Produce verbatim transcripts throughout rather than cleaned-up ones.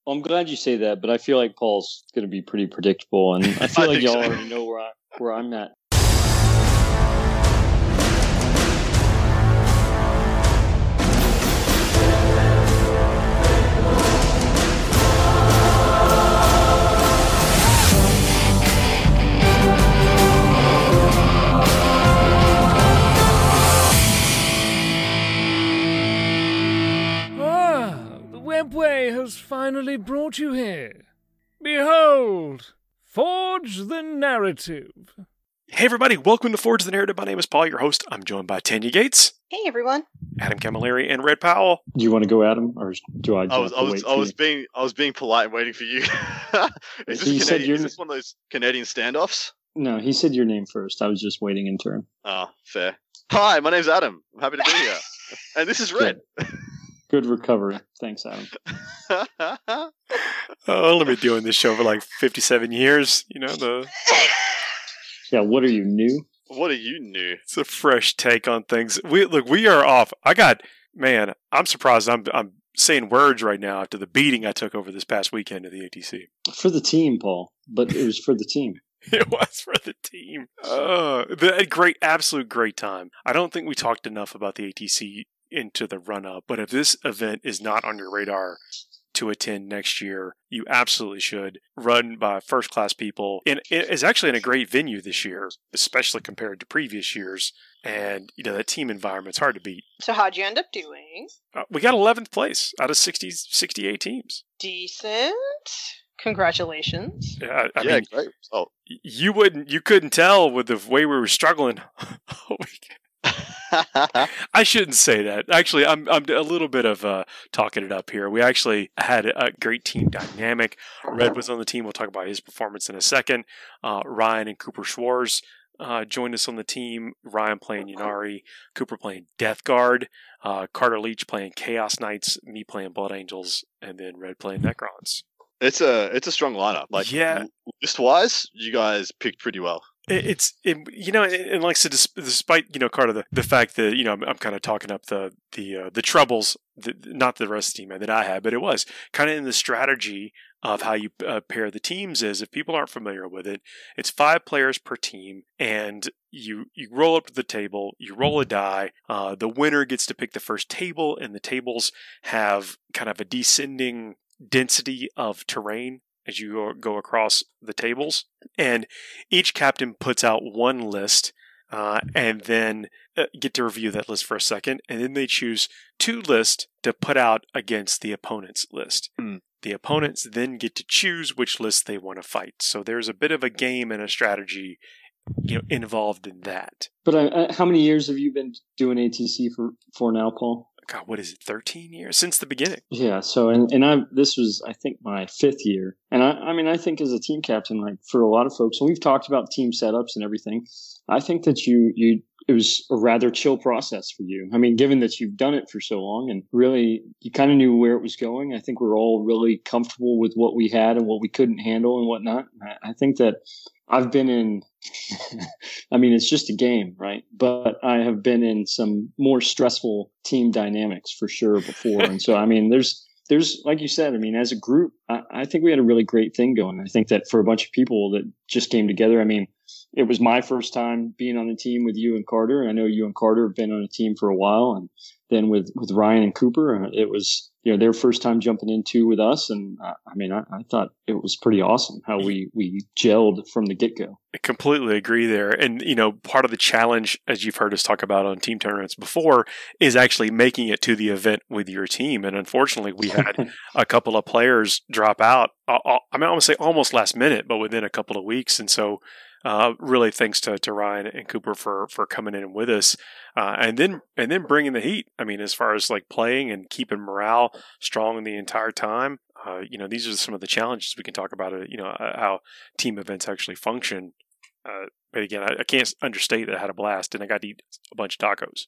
Well, I'm glad you say that, but I feel like Paul's going to be pretty predictable, and I feel I like y'all so. already know where I where I'm at. Webway has finally brought you here. Behold, Forge the Narrative. Hey everybody, welcome to Forge the Narrative. My name is Paul, your host. I'm joined by Tanya Gates. Hey everyone. Adam Camilleri and Red Powell. Do you want to go, Adam, or do I? I was, I was, I was being, I was being polite and waiting for you. is, So this you said Canadian, your- is this one of those Canadian standoffs? No, he said your name first. I was just waiting in turn. Oh, fair. Hi, my name's Adam. I'm happy to be here. And this is Red. Good recovery. Thanks, Adam. Oh, I've only been doing this show for like fifty-seven years. You know, the Yeah, what are you, new? What are you new? it's a fresh take on things. We look, we are off. I got man. I'm surprised. I'm I'm saying words right now after the beating I took over this past weekend at the A T C. For the team, Paul. But it was for the team. It was for the team. Uh, the, a great, absolute great time. I don't think we talked enough about the A T C into the run-up, but if this event is not on your radar to attend next year, you absolutely should. Run by first-class people. And it is actually in a great venue this year, especially compared to previous years. And, you know, that team environment's hard to beat. So how'd you end up doing? Uh, we got eleventh place out of sixty, sixty-eight teams. Decent. Congratulations. Yeah, I, I yeah, mean, great. Oh. you wouldn't, you couldn't tell with the way we were struggling all weekend. I shouldn't say that. Actually, I'm I'm a little bit of uh, talking it up here. We actually had a great team dynamic. Red was on the team. We'll talk about his performance in a second. Uh, Ryan and Cooper Schwartz uh, joined us on the team. Ryan playing Ynnari, Cooper playing Death Guard, uh, Carter Leach playing Chaos Knights, me playing Blood Angels, and then Red playing Necrons. It's a it's a strong lineup. Like, yeah, list wise, you guys picked pretty well. It's, it, you know, and like I said, despite, you know, Carter, the, the fact that, you know, I'm, I'm kind of talking up the, the, uh, the troubles, the, not the rest of the team that I had, but it was kind of in the strategy of how you uh, pair the teams is, if people aren't familiar with it, it's five players per team, and you, you roll up to the table, you roll a die, uh, the winner gets to pick the first table, and the tables have kind of a descending density of terrain as you go across the tables, and each captain puts out one list, uh, and then uh, get to review that list for a second, and then they choose two lists to put out against the opponent's list. Mm. The opponents then get to choose which list they want to fight. So there's a bit of a game and a strategy, you know, involved in that. But uh, how many years have you been doing A T C for, for now, Paul? God, what is it? thirteen years since the beginning. Yeah. So, and and I this was I think my fifth year, and I I mean I think as a team captain, like for a lot of folks, and we've talked about team setups and everything. I think that you you it was a rather chill process for you. I mean, given that you've done it for so long, and really you kind of knew where it was going. I think we're all really comfortable with what we had and what we couldn't handle and whatnot. I, I think that I've been in. I mean, it's just a game, right? But I have been in some more stressful team dynamics for sure before. And so, I mean, there's, there's, like you said, I mean, as a group, I, I think we had a really great thing going. I think that for a bunch of people that just came together, I mean, it was my first time being on the team with you and Carter. I know you and Carter have been on a team for a while. And then with, with Ryan and Cooper, it was, you know, their first time jumping into with us. And I, I mean, I, I thought it was pretty awesome how we, we gelled from the get-go. I completely agree there. And, you know, part of the challenge, as you've heard us talk about on team tournaments before, is actually making it to the event with your team. And unfortunately, we had a couple of players drop out. I mean, I want to say almost last minute, but within a couple of weeks. And so, Uh, really thanks to, to Ryan and Cooper for, for coming in with us, uh, and then and then bringing the heat. I mean, as far as like playing and keeping morale strong the entire time, uh, you know, these are some of the challenges we can talk about. It, you know, uh, how team events actually function. Uh, but again, I, I can't understate that I had a blast, and I got to eat a bunch of tacos.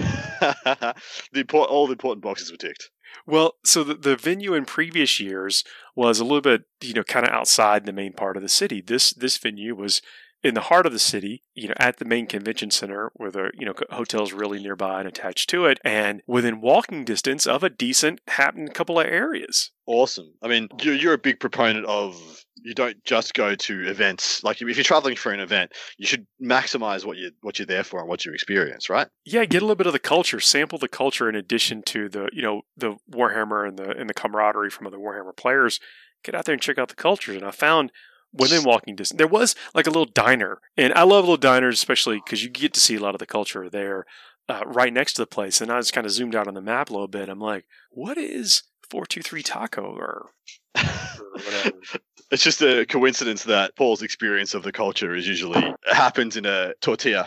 the import, all the important boxes were ticked. Well, so the, the venue in previous years was a little bit, you know, kind of outside the main part of the city. This this venue was in the heart of the city, you know, at the main convention center where the, you know, hotel's really nearby and attached to it, and within walking distance of a decent happening couple of areas. Awesome. I mean, you're, you're a big proponent of, you don't just go to events. Like, if you're traveling for an event, you should maximize what you what you're there for and what you experience, right? Yeah, get a little bit of the culture, sample the culture in addition to the, you know, the Warhammer and the and the camaraderie from other Warhammer players. Get out there and check out the cultures. And I found within walking distance, there was like a little diner, and I love little diners, especially because you get to see a lot of the culture there, uh, right next to the place. And I just kind of zoomed out on the map a little bit. I'm like, what is four two three Taco or, or whatever? It's just a coincidence that Paul's experience of the culture is usually happens in a tortilla.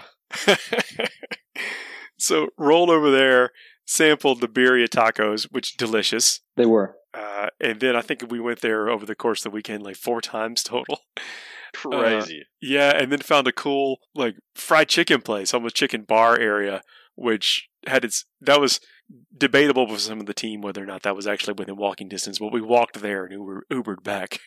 So rolled over there, sampled the birria tacos, which delicious. They were. Uh, and then I think we went there over the course of the weekend like four times total. Crazy. Uh, yeah, and then found a cool like fried chicken place, almost chicken bar area, which had its that was debatable with some of the team whether or not that was actually within walking distance, but we walked there and Uber, Ubered back.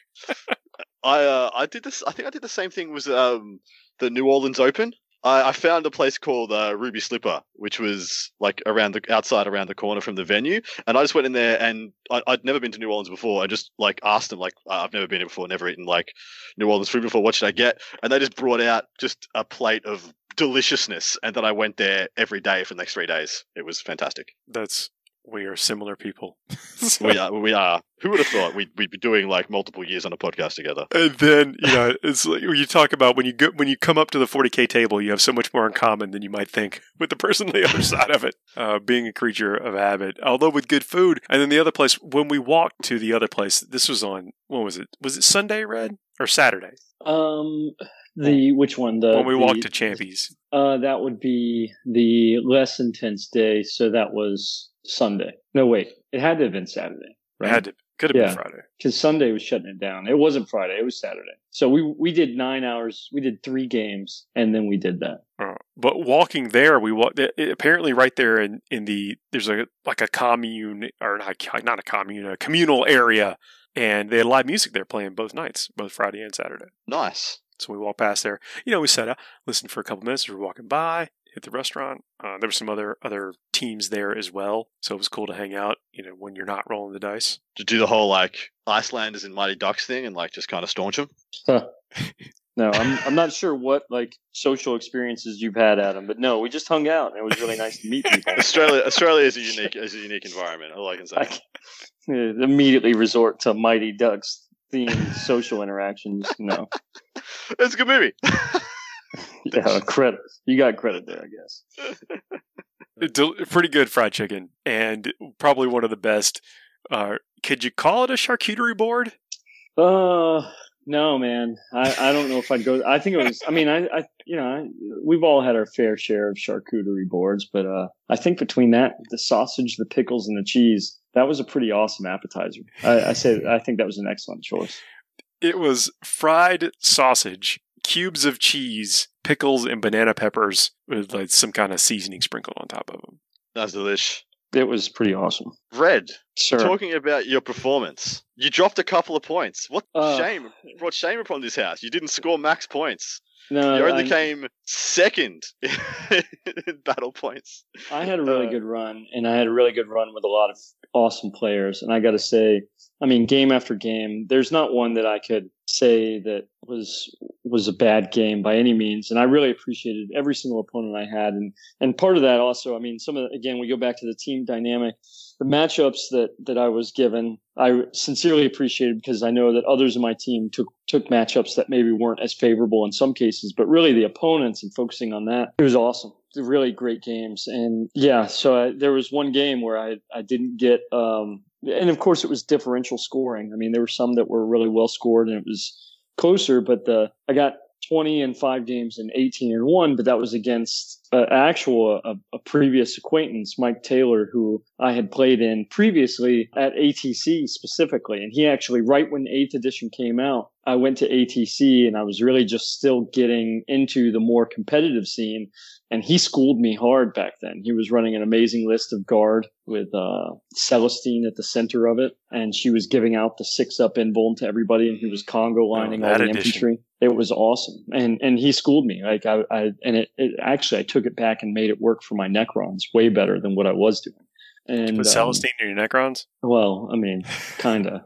I uh, I did this. I think I did the same thing. Was um the New Orleans Open. I, I found a place called uh, Ruby Slipper, which was like around the outside, around the corner from the venue, and I just went in there, and I, I'd never been to New Orleans before. I just like asked them, like, I've never been here before, never eaten like New Orleans food before. What should I get? And they just brought out just a plate of deliciousness, and then I went there every day for the next three days. It was fantastic. That's we are similar people. we are. We are. Who would have thought we'd we'd be doing like multiple years on a podcast together? And then you know, it's like when you talk about when you go when you come up to the forty K table, you have so much more in common than you might think with the person on the other side of it. Uh, being a creature of habit, although with good food. And then the other place, when we walked to the other place, this was on when was it? Was it Sunday, Red, or Saturday? Um, the which one? The when we the, walked to Champies. Uh, that would be the less intense day. So that was Sunday. No, wait, it had to have been Saturday. Right? It had to. Could have yeah. been Friday. Because Sunday was shutting it down. It wasn't Friday. It was Saturday. So we we did nine hours. We did three games, and then we did that. Uh, but walking there, we walked. Apparently, right there in, in the there's a like a commune or not not a commune, a communal area, and they had live music there playing both nights, both Friday and Saturday. Nice. So we walked past there. You know, we sat out, listened for a couple minutes. We were walking by, hit the restaurant. Uh, there were some other other teams there as well, so it was cool to hang out. You know, when you're not rolling the dice. To do the whole like Icelanders and Mighty Ducks thing and like just kind of staunch them. Huh. No, I'm I'm not sure what like social experiences you've had, Adam, but no, we just hung out and it was really nice to meet people. Australia, Australia is a unique is a unique environment. All I can say. I can, immediately resort to Mighty Ducks themed social interactions. No, it's a good movie. Yeah, credit. You got credit there, I guess. Del- pretty good fried chicken, and probably one of the best. Uh, could you call it a charcuterie board? Uh, no, man. I, I don't know if I'd go. I think it was. I mean, I, I you know, I, we've all had our fair share of charcuterie boards, but uh, I think between that, the sausage, the pickles, and the cheese, that was a pretty awesome appetizer. I, I say, I think that was an excellent choice. It was fried sausage, cubes of cheese, pickles, and banana peppers with like some kind of seasoning sprinkled on top of them. That's delish. It was pretty awesome. Red, Sure. talking about your performance, you dropped a couple of points. What Uh, shame? Brought shame upon this house. You didn't score max points. No, you only I, came second in battle points. I had a really Uh, good run, and I had a really good run with a lot of awesome players. And I got to say, I mean, game after game, there's not one that I could say that was was a bad game by any means. And I really appreciated every single opponent I had. And and part of that also, I mean, some of the, again, we go back to the team dynamic. The matchups that, that I was given, I sincerely appreciated because I know that others in my team took took matchups that maybe weren't as favorable in some cases, but really the opponents and focusing on that, it was awesome. Really great games. And yeah, so I, there was one game where I, I didn't get, um, and of course it was differential scoring. I mean, there were some that were really well scored and it was closer, but the, I got twenty and five games and eighteen and one, but that was against uh, actual a, a previous acquaintance, Mike Taylor, who I had played in previously at A T C specifically, and he actually, right when eighth edition came out, I went to A T C, and I was really just still getting into the more competitive scene. And he schooled me hard back then. He was running an amazing list of guard with uh, Celestine at the center of it. And she was giving out the six-up invuln to everybody, and he was Congo lining oh, all the edition. infantry. It was awesome. And and he schooled me. Like I, I and it, it actually, I took it back and made it work for my Necrons way better than what I was doing. And Put Celestine um, in your Necrons? Well, I mean, kind of.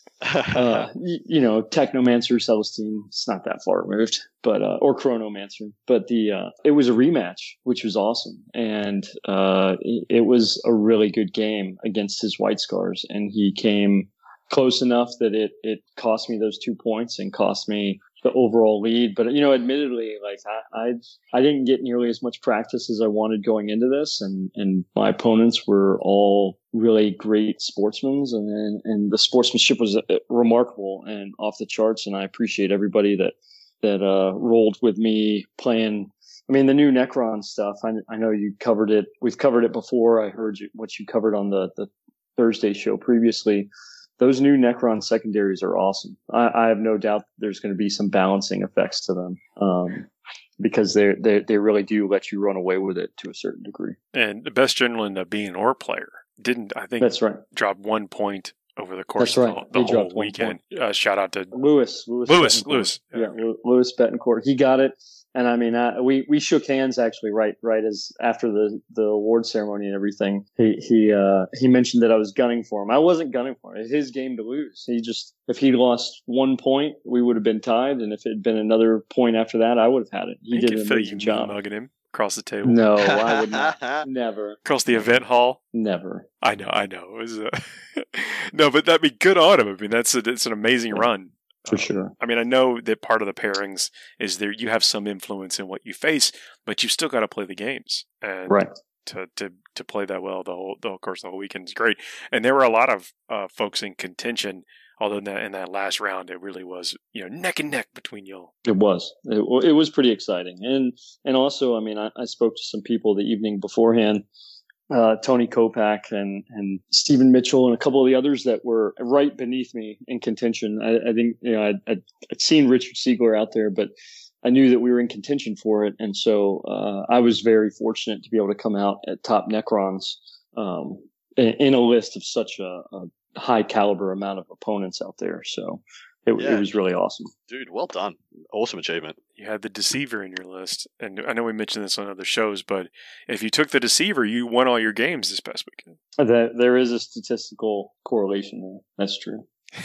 uh, you, you know, Technomancer, Celestine, it's not that far removed, but, uh, or Chronomancer, but the, uh, it was a rematch, which was awesome. And, uh, it, it was a really good game against his White Scars. And he came close enough that it, it cost me those two points and cost me the overall lead. But, you know, admittedly, like I, I, I didn't get nearly as much practice as I wanted going into this. And, and my opponents were all really great sportsmen, and, and the sportsmanship was remarkable and off the charts. And I appreciate everybody that, that, uh, rolled with me playing. I mean, the new Necron stuff, I, I know you covered it. We've covered it before. I heard you, what you covered on the, the Thursday show previously. Those new Necron secondaries are awesome. I, I have no doubt there's going to be some balancing effects to them, um, because they they they really do let you run away with it to a certain degree. And the best general ended up being an Or player. Didn't, I think, that's right. Drop one point over the course That's right. of the, the whole weekend. Uh, shout out to Lewis. Lewis. Lewis. Betancourt. Lewis. Yeah, yeah, Lewis Betancourt. He got it. And I mean, uh, we, we shook hands actually right, right as after the, the award ceremony and everything. He, he, uh, he mentioned that I was gunning for him. I wasn't gunning for him. It's his game to lose. He just, if he'd lost one point, we would have been tied. And if it had been another point after that, I would have had it. He did an amazing job. Mugging him across the table. No, I would not. Never. Across the event hall. Never. I know, I know. It was, uh, no, but that'd be good on him. I mean, that's a, it's an amazing run. For um, sure. I mean, I know that part of the pairings is there you have some influence in what you face, but you've still got to play the games. And right. to, to, to play that well the whole, the whole course, the whole weekend is great. And there were a lot of uh, folks in contention, although in that, in that last round, it really was, you know, neck and neck between y'all. It was. It, it was pretty exciting. And and also, I mean, I, I spoke to some people the evening beforehand, uh, Tony Kopak and, and Stephen Mitchell and a couple of the others that were right beneath me in contention. I, I think, you know, I'd, I'd, I'd seen Richard Siegler out there, but I knew that we were in contention for it. And so uh, I was very fortunate to be able to come out at top Necrons um, in, in a list of such a, a high caliber amount of opponents out there. So it, yeah. it was really awesome. Dude, well done. Awesome achievement. You had the Deceiver in your list. And I know we mentioned this on other shows, but if you took the Deceiver, you won all your games this past weekend. That, there is a statistical correlation there. That's true.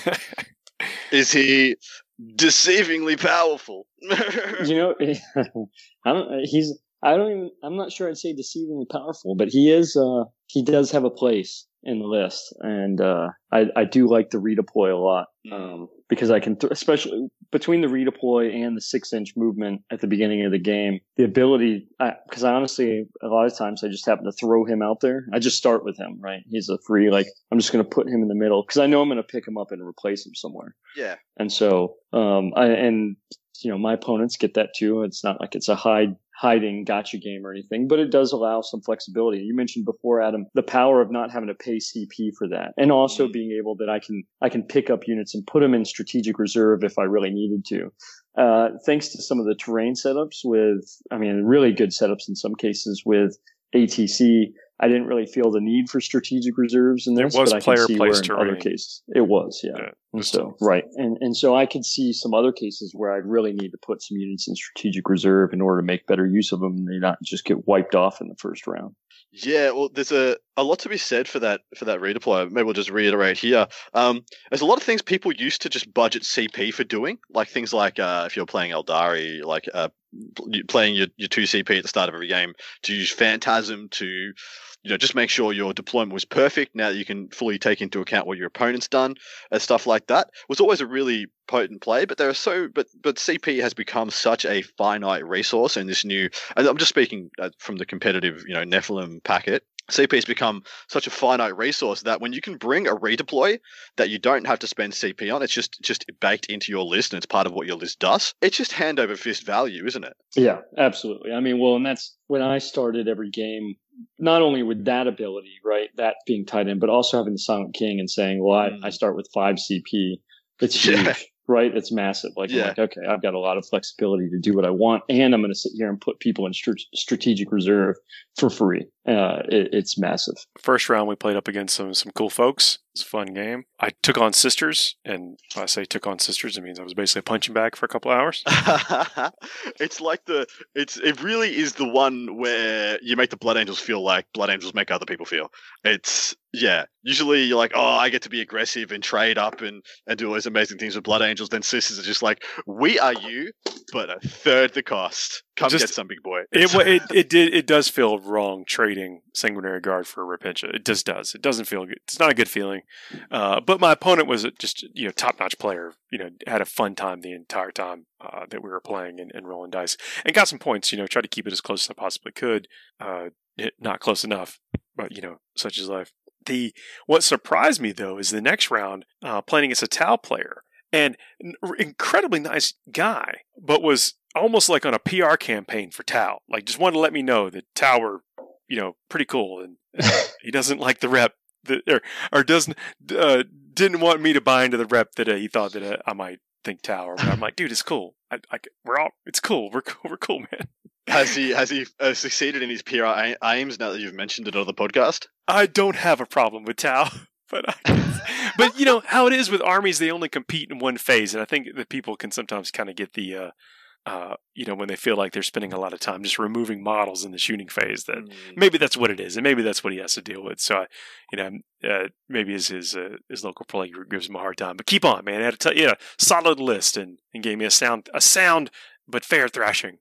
Is he deceivingly powerful? You know, I don't, he's, I don't even, I'm not sure I'd say deceivingly powerful, but he is, uh, he does have a place in the list. And, uh, I, I do like the redeploy a lot, um, because I can, th- especially between the redeploy and the six inch movement at the beginning of the game, the ability, I, cause I honestly, a lot of times I just happen to throw him out there. I just start with him, right? He's a free, like, I'm just going to put him in the middle cause I know I'm going to pick him up and replace him somewhere. Yeah. And so, um, I, and, you know, my opponents get that too. It's not like it's a hide, hiding gotcha game or anything, but it does allow some flexibility. You mentioned before, Adam, the power of not having to pay C P for that. And also mm-hmm. being able that I can, I can pick up units and put them in strategic reserve if I really needed to. Uh, thanks to some of the terrain setups with, I mean, really good setups in some cases with A T C. I didn't really feel the need for strategic reserves in this, it was but I player can see where in terrain. other cases it was, yeah. yeah and so, right. And, and so I could see some other cases where I'd really need to put some units in strategic reserve in order to make better use of them and they not just get wiped off in the first round. Yeah, well, there's a, a lot to be said for that for that redeploy. Maybe we'll just reiterate here. Um, there's a lot of things people used to just budget C P for doing, like things like uh, if you're playing Eldari, like uh, playing your, your two C P at the start of every game, to use Phantasm to, you know, just make sure your deployment was perfect. Now that you can fully take into account what your opponent's done and stuff like that, was always a really potent play. But there are so, but but C P has become such a finite resource in this new. And I'm just speaking from the competitive, you know, Nephilim packet. C P has become such a finite resource that when you can bring a redeploy that you don't have to spend C P on, it's just just baked into your list and it's part of what your list does. It's just hand over fist value, isn't it? Yeah, absolutely. I mean, well, and that's when I started every game, not only with that ability, right, that being tied in, but also having the Silent King and saying, well, I, mm. I start with five C P. It's huge. Yeah. Right? It's massive. Like, yeah. I'm like, okay, I've got a lot of flexibility to do what I want, and I'm going to sit here and put people in st- strategic reserve for free. Uh, it, it's massive. First round, we played up against some some cool folks. It was a fun game. I took on Sisters, and when I say took on Sisters, it means I was basically a punching bag for a couple of hours. It's like the it's it really is the one where you make the Blood Angels feel like Blood Angels make other people feel. It's yeah. Usually you're like, oh, I get to be aggressive and trade up and, and do all these amazing things with Blood Angels. Then Sisters are just like, we are you, but a third the cost. Come just, get some, big boy. it, it it did it does feel wrong trading Sanguinary Guard for Rapincha. It just does. It doesn't feel good. It's not a good feeling. Uh, but my opponent was just you know top notch player. You know had a fun time the entire time uh, that we were playing and, and rolling dice and got some points. You know tried to keep it as close as I possibly could. Uh, not close enough, but you know such is life. The what surprised me though is the next round uh, playing against a Tau player and an incredibly nice guy, but was almost like on a P R campaign for Tau. Like just wanted to let me know that Tau were, you know, pretty cool, and uh, he doesn't like the rep that, or or doesn't uh, didn't want me to buy into the rep that uh, he thought that uh, I might think Tau. Or I'm like, dude, it's cool. I, I, we're all it's cool. We're cool. We're cool, man. Has he has he uh, succeeded in his P R aims now that you've mentioned it on the podcast? I don't have a problem with Tau, but I, but you know how it is with armies; they only compete in one phase, and I think that people can sometimes kind of get the, uh, uh, you know, when they feel like they're spending a lot of time just removing models in the shooting phase. That mm. maybe that's what it is, and maybe that's what he has to deal with. So, I, you know, uh, maybe his his, uh, his local play group gives him a hard time. But keep on, man. I had to tell you, yeah, solid list, and, and gave me a sound a sound but fair thrashing.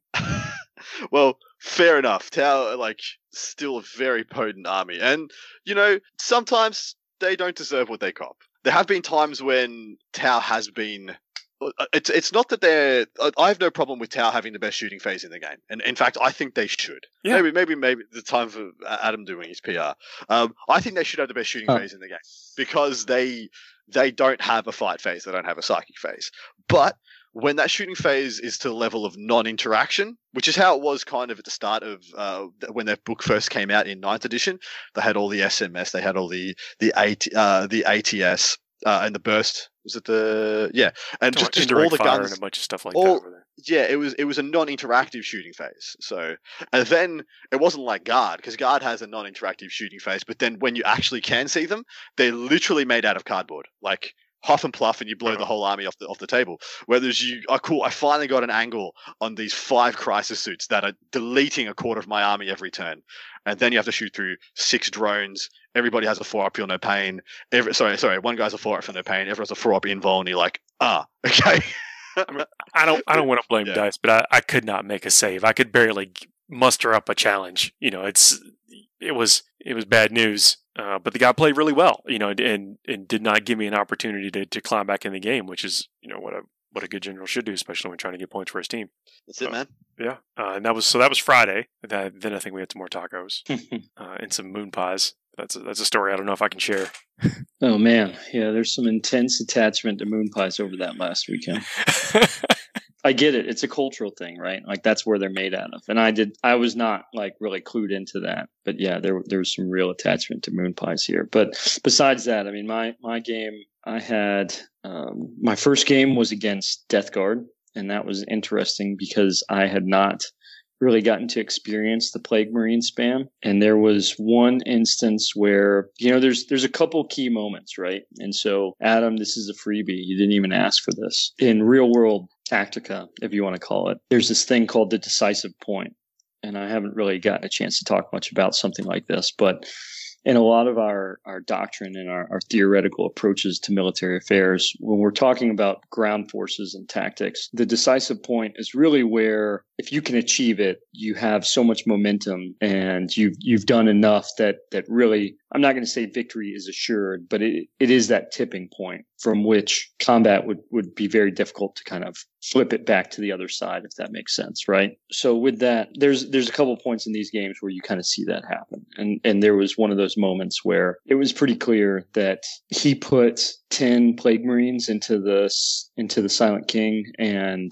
Well, fair enough. Tau, like, still a very potent army. And, you know, sometimes they don't deserve what they cop. There have been times when Tau has been... It's it's not that they're... I have no problem with Tau having the best shooting phase in the game. And, in fact, I think they should. Yeah. Maybe maybe, maybe the time for Adam doing his P R. Um, I think they should have the best shooting oh. phase in the game. Because they they don't have a fight phase. They don't have a psychic phase. But... when that shooting phase is to the level of non-interaction, which is how it was kind of at the start of uh, when their book first came out in ninth edition, they had all the S M S, they had all the the AT, uh, the A T S uh, and the burst. Was it the yeah? And just, just all the guns and a bunch of stuff like all, that over there. Yeah, it was it was a non-interactive shooting phase. So and then it wasn't like Guard because Guard has a non-interactive shooting phase, but then when you actually can see them, they're literally made out of cardboard, like. Huff and pluff, and you blow the whole army off the off the table. Whereas you, oh cool, I finally got an angle on these five crisis suits that are deleting a quarter of my army every turn, and then you have to shoot through six drones. Everybody has a four up, feel no pain. Every, sorry, sorry, one guy's a four up, feel no pain. Everyone's a four up invul, and you're like, ah, okay. I, mean, I don't, I don't want to blame yeah. dice, but I, I could not make a save. I could barely muster up a challenge. You know, it's it was it was bad news. Uh, but the guy played really well, you know, and and did not give me an opportunity to, to climb back in the game, which is, you know, what a what a good general should do, especially when trying to get points for his team. That's it, so, man. Yeah, uh, and that was so that was Friday. That, then I think we had some more tacos uh, and some moon pies. That's a, that's a story I don't know if I can share. Oh man, yeah, there's some intense attachment to moon pies over that last weekend. I get it. It's a cultural thing, right? Like that's where they're made out of. And I did, I was not like really clued into that, but yeah, there, there was some real attachment to moon pies here. But besides that, I mean, my, my game, I had, um, my first game was against Death Guard, and that was interesting because I had not really gotten to experience the Plague Marine spam. And there was one instance where, you know, there's, there's a couple key moments, right? And so Adam, this is a freebie. You didn't even ask for this. In real world Tactica, if you want to call it, there's this thing called the decisive point. And I haven't really gotten a chance to talk much about something like this, but in a lot of our, our doctrine and our, our theoretical approaches to military affairs, when we're talking about ground forces and tactics, the decisive point is really where if you can achieve it, you have so much momentum, and you've you've done enough that that really, I'm not going to say victory is assured, but it it is that tipping point from which combat would would be very difficult to kind of flip it back to the other side, if that makes sense, right? So with that, there's there's a couple of points in these games where you kind of see that happen, and and there was one of those moments where it was pretty clear that he put ten Plague Marines into the into the Silent King, and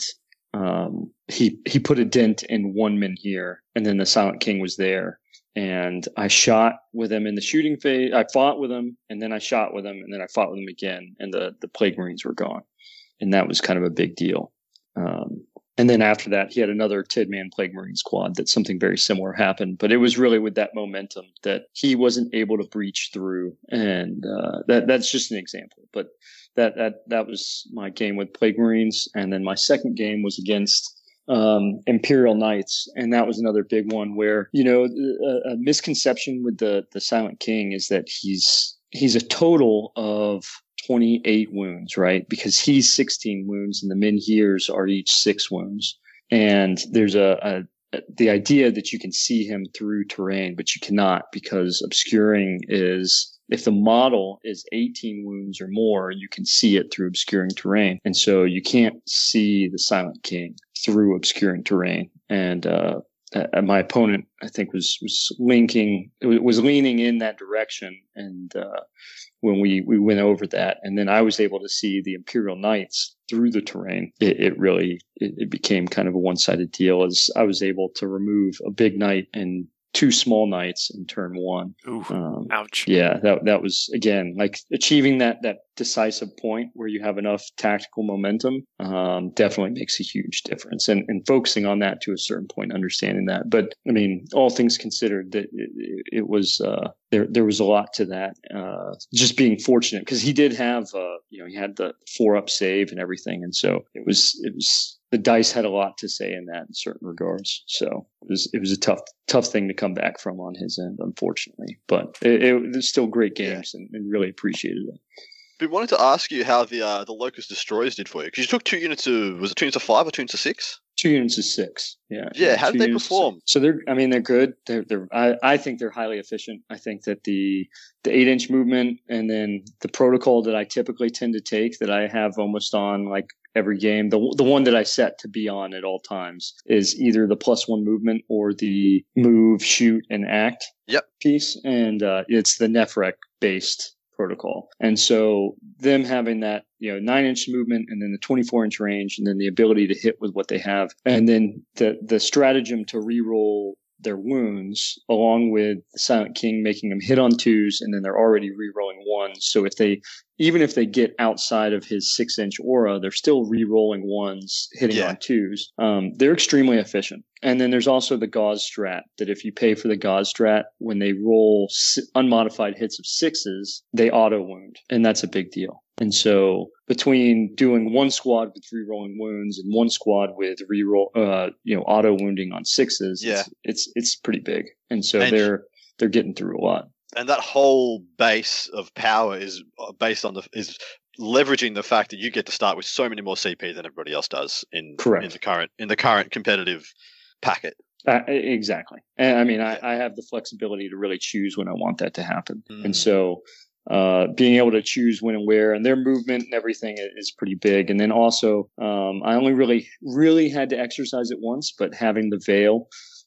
Um, he he put a dent in one Menhir, and then the Silent King was there. And I shot with him in the shooting phase. I fought with him, and then I shot with him, and then I fought with him again, and the, the Plague Marines were gone. And that was kind of a big deal. Um, and then after that, he had another Tidman Plague Marine squad that something very similar happened. But it was really with that momentum that he wasn't able to breach through. And uh, that that's just an example. But That that that was my game with Plague Marines, and then my second game was against um, Imperial Knights, and that was another big one where, you know, a, a misconception with the the Silent King is that he's he's a total of twenty-eight wounds, right? Because he's sixteen wounds, and the Menhirs are each six wounds, and there's a, a the idea that you can see him through terrain, but you cannot, because obscuring is. If the model is eighteen wounds or more, you can see it through obscuring terrain. And so you can't see the Silent King through obscuring terrain. And uh, uh, my opponent, I think, was, was linking, was leaning in that direction. And uh, when we, we went over that, and then I was able to see the Imperial Knights through the terrain, it, it really, it, it became kind of a one-sided deal, as I was able to remove a big knight and two small knights in turn one. Ooh, um, ouch. Yeah, that that was, again, like achieving that that decisive point where you have enough tactical momentum um, definitely makes a huge difference. And and focusing on that to a certain point, understanding that. But I mean, all things considered, that it, it was uh, there. There was a lot to that. Uh, just being fortunate, because he did have, uh, you know, he had the four up save and everything, and so it was it was. The dice had a lot to say in that in certain regards. So it was it was a tough tough thing to come back from on his end, unfortunately. But it, it was still great games, yeah. and, and really appreciated it. We wanted to ask you how the uh, the Locust Destroyers did for you, because you took two units of, was it two units of five or two units of six? Two units of six. Yeah. Yeah. How did they perform? So they're, I mean, they're good. They're, they're, I, I think they're highly efficient. I think that the, the eight inch movement, and then the protocol that I typically tend to take, that I have almost on like every game, the, the one that I set to be on at all times, is either the plus one movement or the move, shoot, and act yep. piece. And, uh, it's the Nephrak based protocol. And so them having that, you know, nine inch movement, and then the twenty-four inch range, and then the ability to hit with what they have, and then the the stratagem to reroll their wounds, along with the Silent King making them hit on twos, and then they're already re-rolling ones. So if they, even if they get outside of his six inch aura, they're still re-rolling ones, hitting yeah. on twos. Um, they're extremely efficient. And then there's also the Gauze strat, that if you pay for the Gauze strat, when they roll unmodified hits of sixes, they auto wound. And that's a big deal. And so between doing one squad with re-rolling wounds and one squad with re-roll, uh, you know, auto wounding on sixes, yeah. it's, it's, it's pretty big. And so and, they're, they're getting through a lot. And that whole base of power is based on the, is leveraging the fact that you get to start with so many more C P than everybody else does in, Correct. in the current, in the current competitive packet. Uh, exactly. And I mean, I, I have the flexibility to really choose when I want that to happen. Mm. And so, uh, being able to choose when and where, and their movement and everything is pretty big. And then also, um, I only really, really had to exercise it once, but having the veil,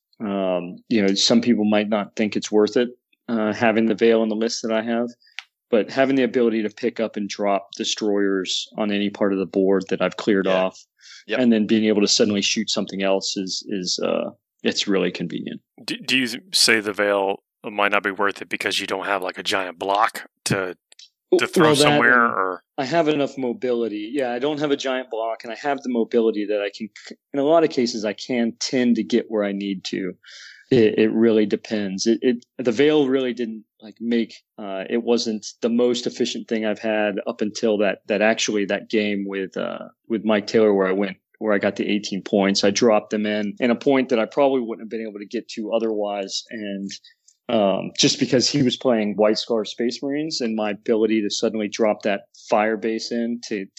um, you know, some people might not think it's worth it, uh, having the veil in the list that I have, but having the ability to pick up and drop destroyers on any part of the board that I've cleared yeah. off, yep. and then being able to suddenly shoot something else is, is, uh, it's really convenient. Do, do you say the veil might not be worth it because you don't have like a giant block to to throw well, somewhere? Or I have enough mobility. Yeah, I don't have a giant block, and I have the mobility that I can. In a lot of cases, I can tend to get where I need to. It, it really depends. It, it the veil really didn't like make. Uh, it wasn't the most efficient thing I've had up until that. That actually that game with uh, with Mike Taylor, where I went. Where I got the eighteen points, I dropped them in in a point that I probably wouldn't have been able to get to otherwise. And um, just because he was playing White Scar Space Marines, and my ability to suddenly drop that fire base in to to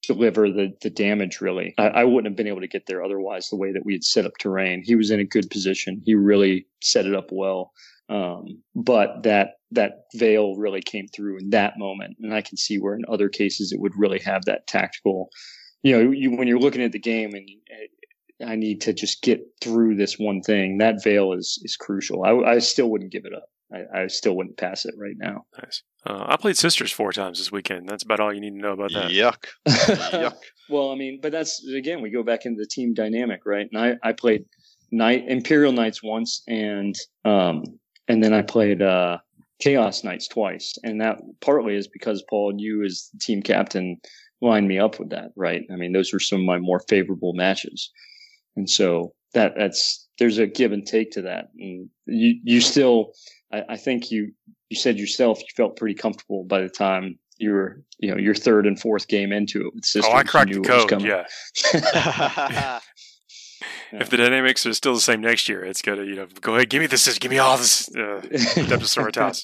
deliver the the damage. Really, I, I wouldn't have been able to get there otherwise. The way that we had set up terrain, he was in a good position. He really set it up well. Um, but that that veil really came through in that moment, and I can see where in other cases it would really have that tactical. You know, you, when you're looking at the game and I need to just get through this one thing, that veil is is crucial. I, I still wouldn't give it up. I, I still wouldn't pass it right now. Nice. Uh, I played Sisters four times this weekend. That's about all you need to know about that. Yuck. Yuck. Well, I mean, but that's, again, we go back into the team dynamic, right? And I, I played Night Imperial Knights once, and um, and then I played uh, Chaos Knights twice. And that partly is because, Paul, you as the team captain lined me up with that, right? I mean, those were some of my more favorable matches. And so that that's there's a give and take to that. And you, you still, I, I think you, you said yourself, you felt pretty comfortable by the time you were, you know, your third and fourth game into it with Sisters. Oh, I cracked the code, yeah. yeah. If the dynamics are still the same next year, it's gonna, you know, go ahead, give me this, give me all this, uh, Depthosaurus toss.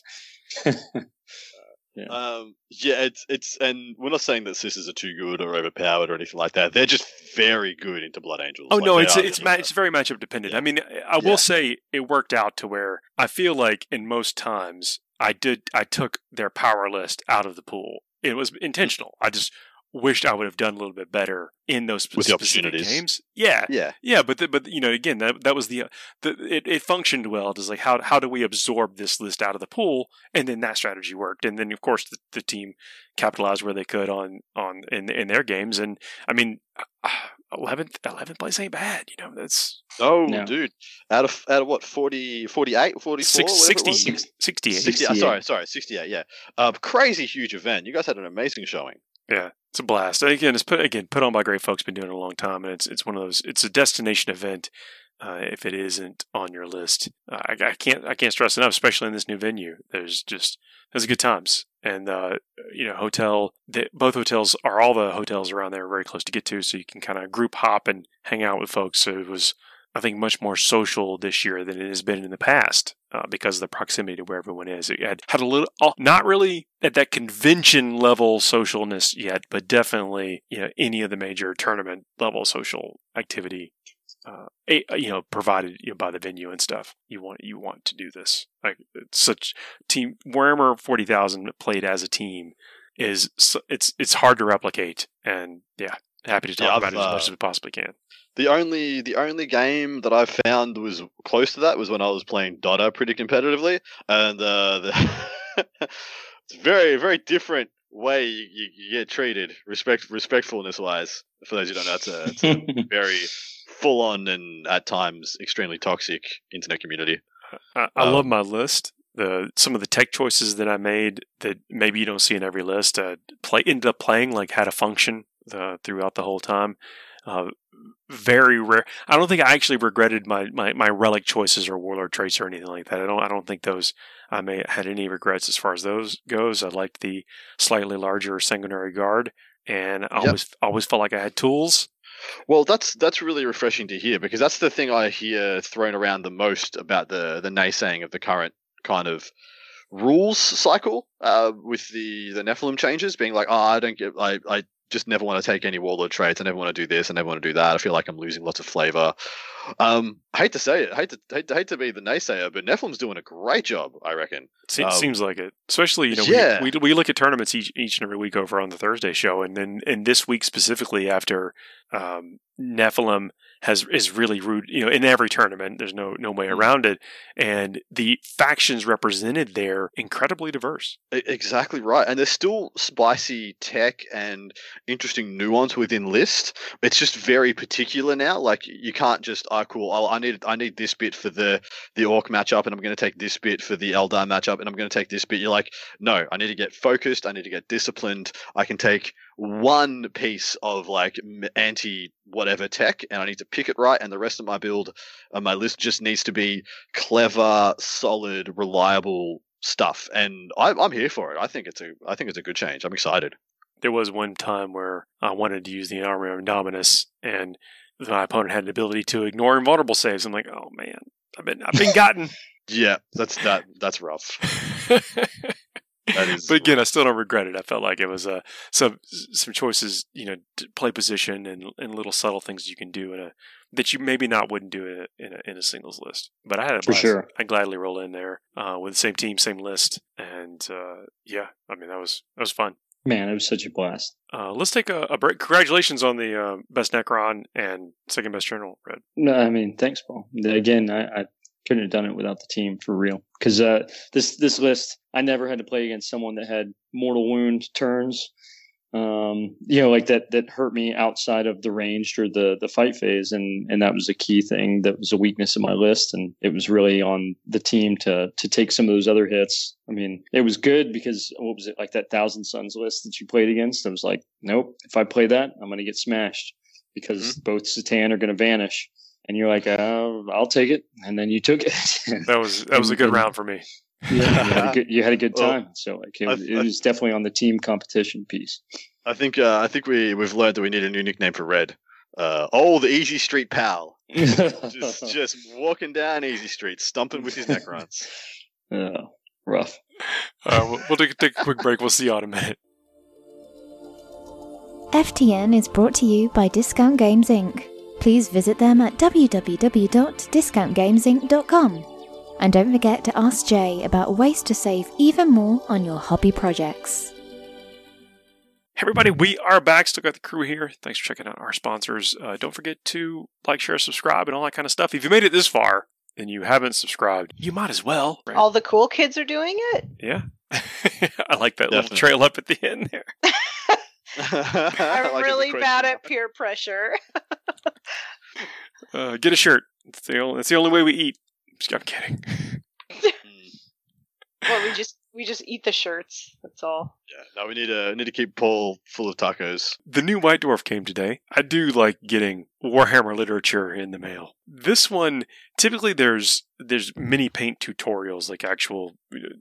Yeah. Um, yeah, it's it's, and we're not saying that Sisters are too good or overpowered or anything like that. They're just very good into Blood Angels. Oh like, no, it's are, it's ma- it's very matchup dependent. Yeah. I mean, I will yeah. say it worked out to where I feel like in most times I did I took their power list out of the pool. It was intentional. I just wished I would have done a little bit better in those with specific the opportunities. games. Yeah, yeah, yeah. But the, but you know, again, that that was the, the it, it functioned well. It was like how how do we absorb this list out of the pool, and then that strategy worked, and then of course the, the team capitalized where they could on on in in their games, and I mean, eleventh eleventh place ain't bad, you know. That's oh, no. dude, out of out of what forty, forty-eight, forty-four, sixty, sixty-eight, sixty. Uh, sorry, sorry, sixty-eight. Yeah, uh, crazy huge event. You guys had an amazing showing. Yeah, it's a blast. Again, it's put again put on by great folks. Been doing it a long time, and it's it's one of those. It's a destination event. Uh, if it isn't on your list, uh, I, I can't I can't stress enough, especially in this new venue. There's just there's good times, and uh, you know, hotel. The, both hotels are all the hotels around there are very close to get to, so you can kind of group hop and hang out with folks. So it was, I think, much more social this year than it has been in the past uh, because of the proximity to where everyone is. It had, had a little, not really at that convention level socialness yet, but definitely, you know, any of the major tournament level social activity, uh, you know, provided you know, by the venue and stuff. You want you want to do this. Like it's such team Warhammer forty thousand played as a team is it's it's hard to replicate, and yeah, happy to talk yeah, about it as uh, much as we possibly can. The only the only game that I found was close to that was when I was playing Dota pretty competitively, and uh, the it's very very different way you, you, you get treated, respect respectfulness wise. For those who don't know, it's a, it's a very full on and at times extremely toxic internet community. I, I um, love my list. The some of the tech choices that I made that maybe you don't see in every list uh, play ended up playing like had a function uh, throughout the whole time. Uh, very rare. I don't think I actually regretted my, my, my relic choices or warlord traits or anything like that. I don't I don't think those I may had any regrets as far as those goes. I liked the slightly larger sanguinary guard, and I yep. always always felt like I had tools. Well, that's that's really refreshing to hear, because that's the thing I hear thrown around the most about the the naysaying of the current kind of rules cycle uh, with the the Nephilim changes, being like, oh, I don't get, I I just never want to take any warlord traits. I never want to do this. I never want to do that. I feel like I'm losing lots of flavor. Um, I hate to say it. I hate to hate, hate to be the naysayer, but Nephilim's doing a great job, I reckon. Se- um, seems like it. Especially, you know, yeah. we, we we look at tournaments each each and every week over on the Thursday show, and then and this week specifically after um, Nephilim has is really rude. You know, in every tournament, there's no no way around it, and the factions represented there incredibly diverse. Exactly right, and there's still spicy tech and interesting nuance within list. It's just very particular now. Like you can't just oh cool. Oh, I need I need this bit for the the orc matchup, and I'm going to take this bit for the Eldar matchup, and I'm going to take this bit. You're like, no, I need to get focused. I need to get disciplined. I can take one piece of like anti whatever tech, and I need to pick it right, and the rest of my build, uh, my list just needs to be clever, solid, reliable stuff. And I, I'm here for it. I think it's a I think it's a good change. I'm excited. There was one time where I wanted to use the Army of Indominus, and my opponent had the ability to ignore invulnerable saves. I'm like, oh man, I've been I've been gotten. Yeah, that's that that's rough. That is, but again, I still don't regret it. I felt like it was uh, some some choices, you know, to play position and and little subtle things you can do in a that you maybe not wouldn't do in a in a, in a singles list. But I had a For blast. sure. I gladly roll in there uh, with the same team, same list, and uh, yeah, I mean that was that was fun. Man, it was such a blast. Uh, let's take a, a break. Congratulations on the uh, best Necron and second best General, Red. No, I mean, thanks, Paul. Again, I, I couldn't have done it without the team for real. Because uh, this this list, I never had to play against someone that had mortal wound turns. Um, you know, like that that hurt me outside of the ranged or the the fight phase, and and that was a key thing. That was a weakness in my list, and it was really on the team to to take some of those other hits. I mean, it was good because what was it like that Thousand Suns list that you played against? I was like, nope, if I play that, I'm going to get smashed because Mm-hmm. both Satan are going to vanish. And you're like, uh, I'll take it, and then you took it. That was that was a good round for me. Yeah, you had a good, you had a good Well, time. So like, it, I- was- it was definitely on the team competition piece. I think uh, I think we we've learned that we need a new nickname for Red. Uh, oh, the Easy Street Pal, just just walking down Easy Street, stumping with his Necrons. Oh, rough. Uh, we'll, we'll take, take a quick break. We'll see you in a minute. F T N is brought to you by Discount Games Incorporated. Please visit them at w w w dot discount games inc dot com. And don't forget to ask Jay about ways to save even more on your hobby projects. Hey everybody, we are back. Still got the crew here. Thanks for checking out our sponsors. Uh, don't forget to like, share, subscribe, and all that kind of stuff. If you made it this far and you haven't subscribed, you might as well. Right? All the cool kids are doing it. Yeah. I like that Definitely. little trail up at the end there. I'm Like really it's a bad question. at peer pressure. Uh, get a shirt. It's the only, it's the only way we eat. I'm kidding. Well, we just we just eat the shirts. That's all. Yeah, no, we need to need to keep Paul full of tacos. The new White Dwarf came today. I do like getting Warhammer literature in the mail. This one, typically there's there's mini paint tutorials, like actual,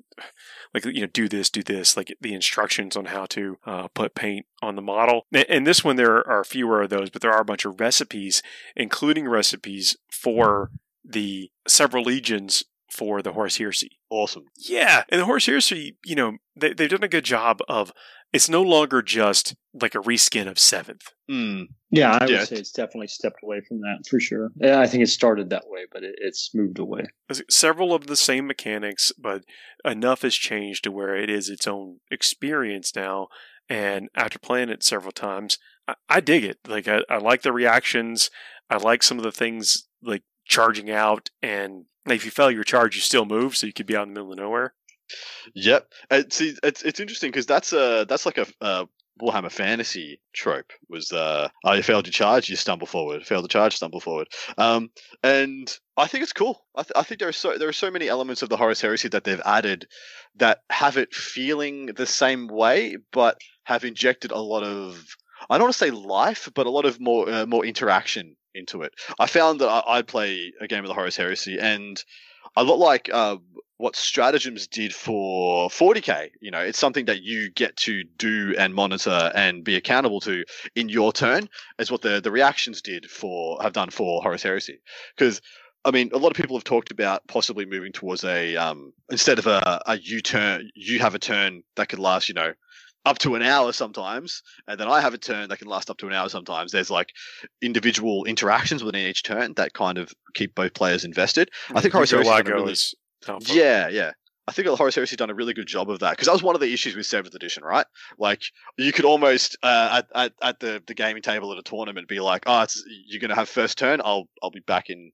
like, you know, do this, do this, like the instructions on how to uh, put paint on the model. And this one, there are fewer of those, but there are a bunch of recipes, including recipes for the several legions for the Horus Heresy. Awesome. Yeah, and the Horus Heresy, you know, they, they've done a good job of, it's no longer just like a reskin of seventh. Mm. Yeah, I would Yeah. say it's definitely stepped away from that for sure. Yeah, I think it started that way, but it, it's moved away. Several of the same mechanics, but enough has changed to where it is its own experience now. And after playing it several times, I, I dig it. Like, I, I like the reactions. I like some of the things like charging out, and if you fail your charge, you still move, so you could be out in the middle of nowhere. Yep. Uh, see, it's it's interesting because that's a that's like a uh, Warhammer Fantasy trope. Was uh, oh, you failed your charge, you stumble forward. Failed the charge, stumble forward. Um, and I think it's cool. I, th- I think there are so there are so many elements of the Horus Heresy that they've added that have it feeling the same way, but have injected a lot of, I don't want to say life, but a lot of more uh, more interaction into it. I found that I, I'd play a game of the Horus Heresy, and a lot like uh, what Stratagems did for forty K. You know, it's something that you get to do and monitor and be accountable to in your turn, is what the the reactions did for have done for Horus Heresy. Because I mean, a lot of people have talked about possibly moving towards a um, instead of a, a U turn, you have a turn that could last, you know, up to an hour sometimes, and then I have a turn that can last up to an hour sometimes. There's like individual interactions within each turn that kind of keep both players invested. I think Horus Heresy done a really, is yeah, yeah. I think Horus Heresy done a really good job of that, because that was one of the issues with seventh edition, right? Like, you could almost uh, at at, at the, the gaming table at a tournament be like, oh, it's, you're going to have first turn. I'll I'll be back in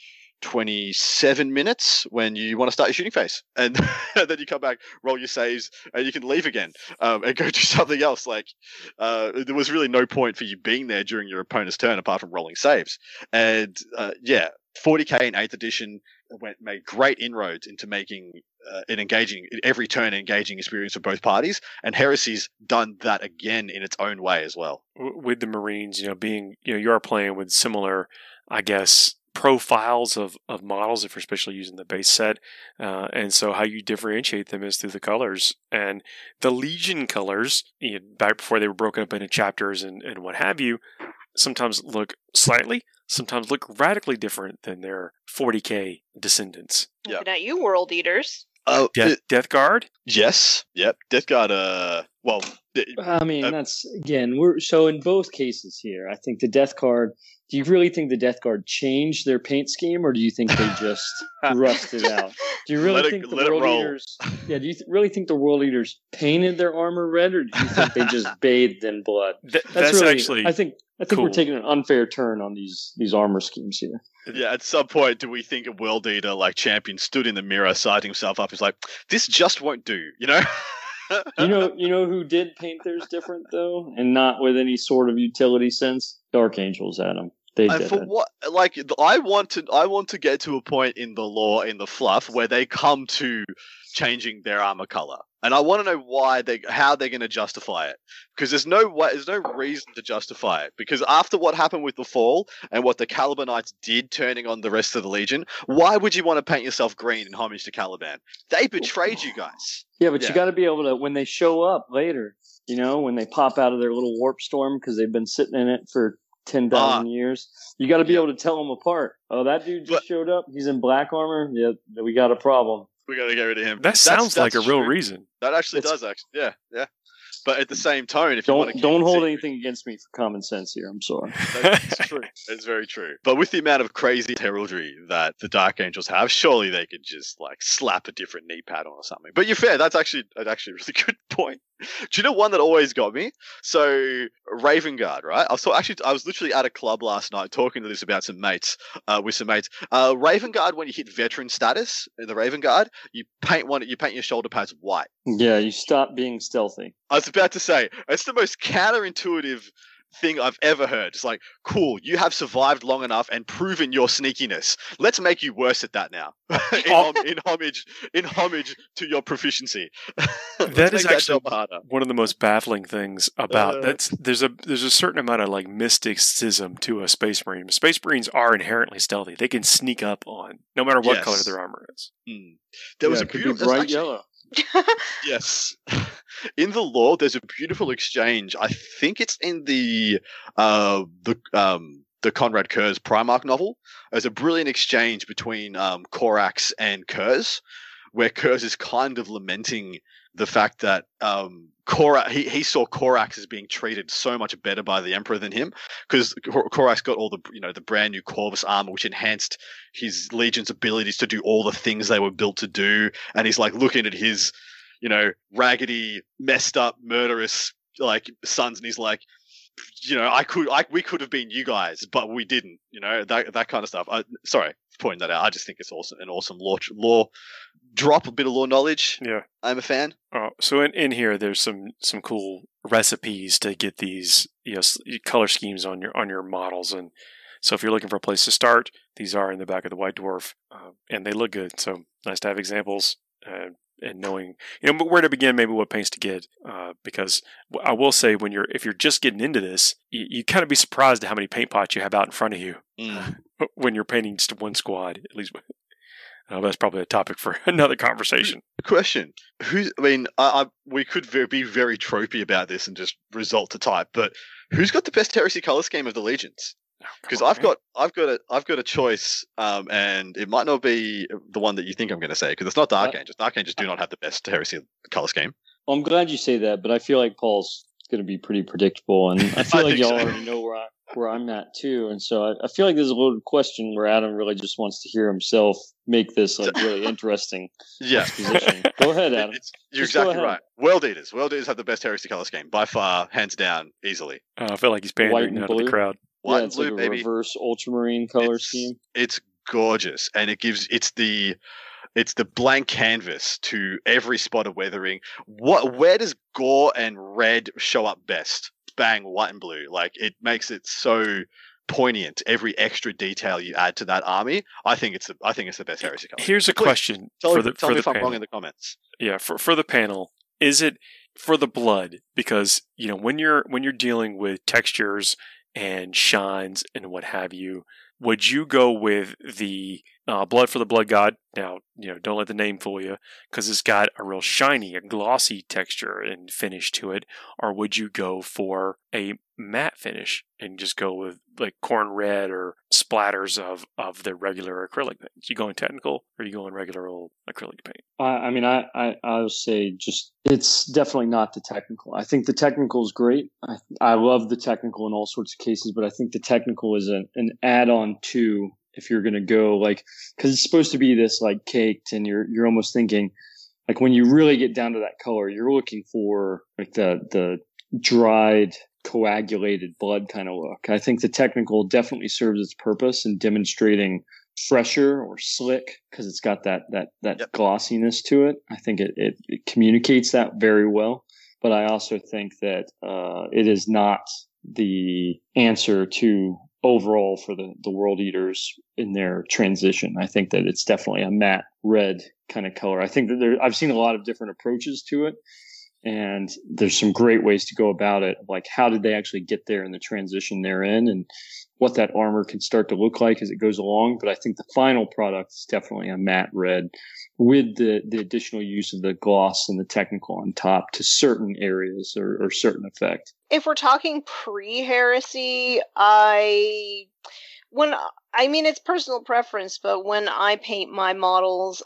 twenty-seven minutes when you want to start your shooting phase, and then you come back, roll your saves, and you can leave again um, and go do something else. Like, uh, there was really no point for you being there during your opponent's turn apart from rolling saves. And uh, yeah, forty K in eighth edition went made great inroads into making uh, an engaging every turn engaging experience for both parties, and Heresy's done that again in its own way as well. With the Marines, you know, being, you know, you are playing with similar, I guess, profiles of, of models, if you're especially using the base set, uh, and so how you differentiate them is through the colors. And the Legion colors, you know, back before they were broken up into chapters and, and what have you, sometimes look slightly, sometimes look radically different than their forty K descendants. Yeah. Looking at you, World Eaters. Uh, Death, it- Death Guard? yes, yep. Death Guard. Uh, well, th- I mean, Uh, that's again. We're so in both cases here. I think the Death Guard. Do you really think the Death Guard changed their paint scheme, or do you think they just rusted out? Do you really Let it- think the let it World roll. Eaters? Yeah. Do you th- really think the World Eaters painted their armor red, or do you think they just bathed in blood? Th- That's, that's really, actually I think. I think cool. we're taking an unfair turn on these these armor schemes here. yeah. At some point, do we think a World Eater like champion stood in the mirror, sizing himself up? He's like, "This just won't do," you know. You know, you know who did paint theirs different though, and not with any sort of utility sense. Dark Angels, Adam. They And did for it. what, like, I want to, I want to get to a point in the lore, in the fluff, where they come to changing their armor color, and I want to know why they, how they're going to justify it, because there's no way, there's no reason to justify it, because after what happened with the Fall and what the Caliban Knights did, turning on the rest of the Legion, why would you want to paint yourself green in homage to Caliban? They betrayed you guys. Yeah, but Yeah. you got to be able to when they show up later. You know, when they pop out of their little warp storm because they've been sitting in it for ten thousand years. You got to be Yeah. able to tell them apart. Oh, that dude just But- showed up. He's in black armor. Yeah, we got a problem. We got to get rid of him. that That's- sounds like a that's real true. reason. That actually It's- does, actually, yeah, yeah. But at the same tone, if you want Don't to don't hold it, anything against me for common sense here. I'm sorry. That's true. It's very true. But with the amount of crazy heraldry that the Dark Angels have, surely they could just like slap a different knee pad on or something. But you're fair. That's actually that's actually a really good point. Do you know one that always got me? So Raven Guard, right? I was so actually I was literally at a club last night talking to this about some mates, uh, with some mates. Uh, Raven Guard, when you hit veteran status in the Raven Guard, you paint one. You paint your shoulder pads white. Yeah, you stop being stealthy. I was about to say, it's the most counterintuitive thing I've ever heard. It's like, cool, you have survived long enough and proven your sneakiness. Let's make you worse at that now. in, hom- in homage, in homage to your proficiency. Let's That is make actually job harder. one of the most baffling things about Uh, that's there's a there's a certain amount of like mysticism to a space marine. Space marines are inherently stealthy. They can sneak up on no matter what Yes. color their armor is. Mm. There was Yeah, a it could be beautiful bright actually- yellow. Yes. In the lore, there's a beautiful exchange. I think it's in the uh the um the Conrad Kurz Primarch novel. There's a brilliant exchange between um Korax and Kurz, where Kurz is kind of lamenting the fact that um Korax he, he saw Korax as being treated so much better by the Emperor than him, because Korax got all the you know the brand new Corvus armor, which enhanced his legion's abilities to do all the things they were built to do, and he's like looking at his you know raggedy, messed up, murderous like sons, and he's like, you know, I could, I we could have been you guys, but we didn't, you know, that that kind of stuff. I, sorry for pointing that out. I just think it's awesome, an awesome lore, lore drop, a bit of lore knowledge. Yeah. I'm a fan. Oh, so in, in here, there's some some cool recipes to get these you know s- color schemes on your on your models, and so if you're looking for a place to start, these are in the back of the White Dwarf, uh, and they look good. So nice to have examples. Uh, and knowing you know where to begin, maybe what paints to get, uh, because I will say when you're if you're just getting into this, you, you kind of be surprised at how many paint pots you have out in front of you Mm. when you're painting just one squad. At least uh, that's probably a topic for another conversation. Question: Who's? I mean, I, I we could ve- be very tropey about this and just result to type, but who's got the best heresy color scheme of the legions? Because Come on, I've got, I've got a, I've got a choice, um, and it might not be the one that you think I'm going to say, because it's not Dark Uh, Angels. Dark Angels do not have the best heresy color scheme. Well, I'm glad you say that, but I feel like Paul's going to be pretty predictable, and I feel I like think y'all so. already know where I where I'm at too. And so I, I feel like there's a loaded question where Adam really just wants to hear himself make this like really interesting Yeah, position. Go ahead, Adam. It's, you're Just go exactly ahead. right. World Eaters, World Eaters have the best heresy color scheme by far, hands down, easily. Uh, I feel like he's White pandering and now to the blue. crowd. White yeah, and it's blue, like a baby. reverse ultramarine color It's- scheme. It's gorgeous, and it gives it's the it's the blank canvas to every spot of weathering. What where does gore and red show up best? Bang, white and blue. Like it makes it so poignant. Every extra detail you add to that army, I think it's the I think it's the best heresy color. Here's a Please, question Tell for me, the tell for me the if I'm panel. wrong in the comments. Yeah, for for the panel, is it for the blood? Because you know when you're when you're dealing with textures and shines and what have you, would you go with the uh, blood for the blood god? Now, you know, don't let the name fool you, because it's got a real shiny, a glossy texture and finish to it. Or would you go for a matte finish and just go with like corn red or splatters of, of the regular acrylic paint? You going technical or are you going regular old acrylic paint? I, I mean, I, I, I would say just it's definitely not the technical. I think the technical is great. I, I love the technical in all sorts of cases, but I think the technical is an, an add-on to if you're going to go like, because it's supposed to be this like caked, and you're you're almost thinking like when you really get down to that color, you're looking for like the the dried, coagulated blood kind of look. I think the technical definitely serves its purpose in demonstrating fresher or slick because it's got that that that Yep. glossiness to it. I think it, it it communicates that very well. But I also think that uh, it is not the answer to overall for the, the World Eaters in their transition. I think that it's definitely a matte red kind of color. I think that there, I've seen a lot of different approaches to it, and there's some great ways to go about it. Like, how did they actually get there in the transition they're in, and what that armor can start to look like as it goes along. But I think the final product is definitely a matte red with the, the additional use of the gloss and the technical on top to certain areas or, or certain effect. If we're talking pre-heresy, I when I mean it's personal preference, but when I paint my models,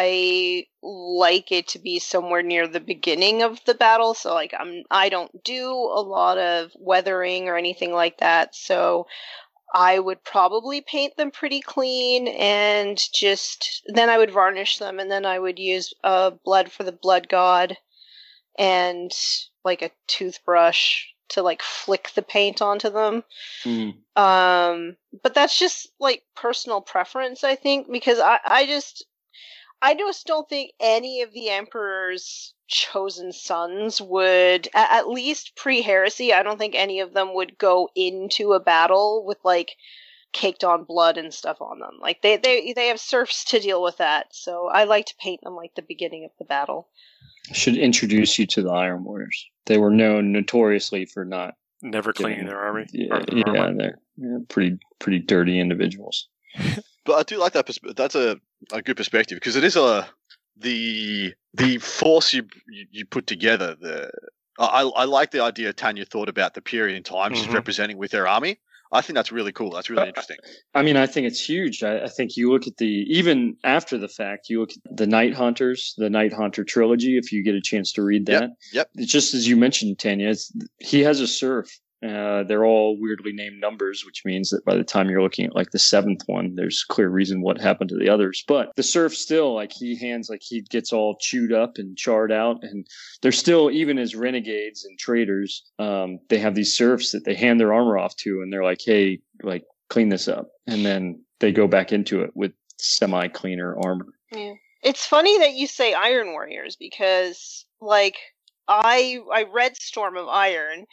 I like it to be somewhere near the beginning of the battle. So like I'm I don't do a lot of weathering or anything like that. So I would probably paint them pretty clean and just then I would varnish them, and then I would use uh, blood for the blood god and like a toothbrush to like flick the paint onto them. Mm. Um, but that's just like personal preference, I think, because I, I just I just don't think any of the Emperor's chosen sons would, at, at least pre-heresy, I don't think any of them would go into a battle with like caked on blood and stuff on them. Like they, they, they have serfs to deal with that. So I like to paint them like the beginning of the battle. I should introduce you to the Iron Warriors. They were known notoriously for not Never cleaning getting- their army. Yeah, or their yeah, armor. they're yeah, pretty pretty dirty individuals. But I do like that. Persp- that's a, a good perspective because it is a the the force you you, you put together. The I I like the idea Tanya thought about the period in time she's Mhm. representing with their army. I think that's really cool. That's really Uh, interesting. I mean, I think it's huge. I, I think you look at the, even after the fact, you look at the Night Hunters, the Night Hunter trilogy, if you get a chance to read that. Yep. It's just as you mentioned, Tanya, it's, he has a serf. Uh, they're all weirdly named numbers, which means that by the time you're looking at like the seventh one, there's clear reason what happened to the others. But the serf still, like he hands, like he gets all chewed up and charred out. And they're still, even as renegades and traitors, um, they have these serfs that they hand their armor off to, and they're like, hey, like, clean this up. And then they go back into it with semi-cleaner armor. Yeah. It's funny that you say Iron Warriors because like I I read Storm of Iron,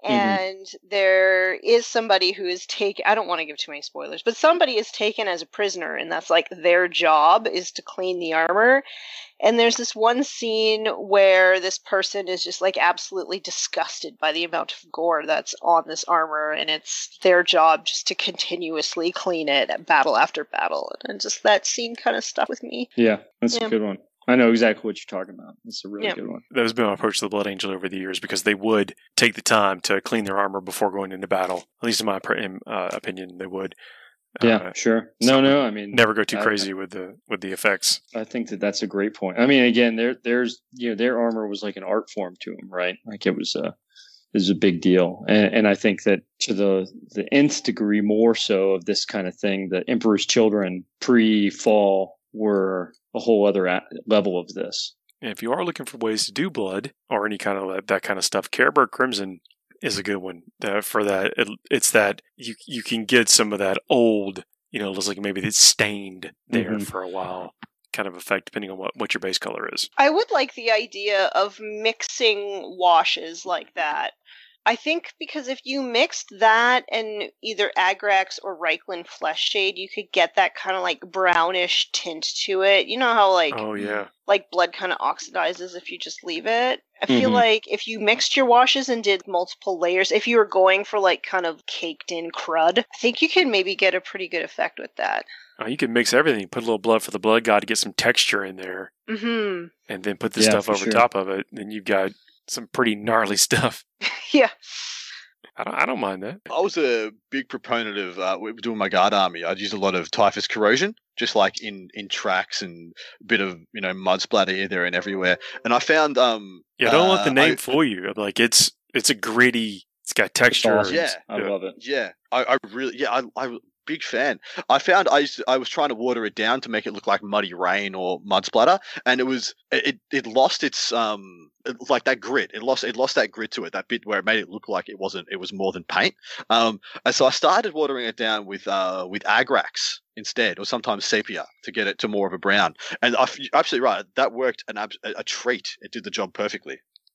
and there is somebody who is taken, I don't want to give too many spoilers, but somebody is taken as a prisoner, and that's like their job is to clean the armor. And there's this one scene where this person is just like absolutely disgusted by the amount of gore that's on this armor, and it's their job just to continuously clean it at battle after battle. And just that scene kind of stuck with me. Yeah, that's Yeah. a good one. I know exactly what you're talking about. It's a really Yeah. good one. That has been my approach to the Blood Angel over the years because they would take the time to clean their armor before going into battle. At least in my pr- in, uh, opinion, they would. Yeah, Uh, sure. so No, no. I mean, never go too I- crazy with the with the effects. I think that that's a great point. I mean, again, there, there's, you know, their armor was like an art form to them, right? Like it was a, it was a big deal. And, and I think that to the, the nth degree more so of this kind of thing, the Emperor's Children pre-fall were a whole other a- level of this. And if you are looking for ways to do blood or any kind of that, that kind of stuff, Careburg Crimson is a good one uh, for that. It, it's that you you can get some of that old, you know, looks like maybe it's stained there Mhm. for a while kind of effect, depending on what, what your base color is. I would like the idea of mixing washes like that. I think because if you mixed that and either Agrax or Reichland Flesh Shade, you could get that kind of like brownish tint to it. You know how like Oh, yeah. like blood kind of oxidizes if you just leave it? I feel Mhm. like if you mixed your washes and did multiple layers, if you were going for like kind of caked in crud, I think you could maybe get a pretty good effect with that. Oh, you can mix everything. Put a little blood for the blood god to get some texture in there, Mm-hmm. and then put the Yeah, stuff for over sure. top of it. Then you've got some pretty gnarly stuff. Yeah. I don't, I don't mind that. I was a big proponent of uh, doing my guard army. I'd use a lot of Typhus Corrosion, just like in, in tracks and a bit of, you know, mud splatter here, there, and everywhere. And I found... um Yeah, don't uh, let the name I, fool you. Like, it's it's a gritty... It's got texture. Awesome. Yeah. I love it. Yeah, I, I really... Yeah, I... I big fan. I found I used to, I was trying to water it down to make it look like muddy rain or mud splatter, and it was it it lost its um like that grit. It lost it lost that grit to it. That bit where it made it look like it wasn't it was more than paint. Um, and so I started watering it down with uh with Agrax instead, or sometimes sepia to get it to more of a brown. And I, you're absolutely right. That worked an ab- a treat. It did the job perfectly.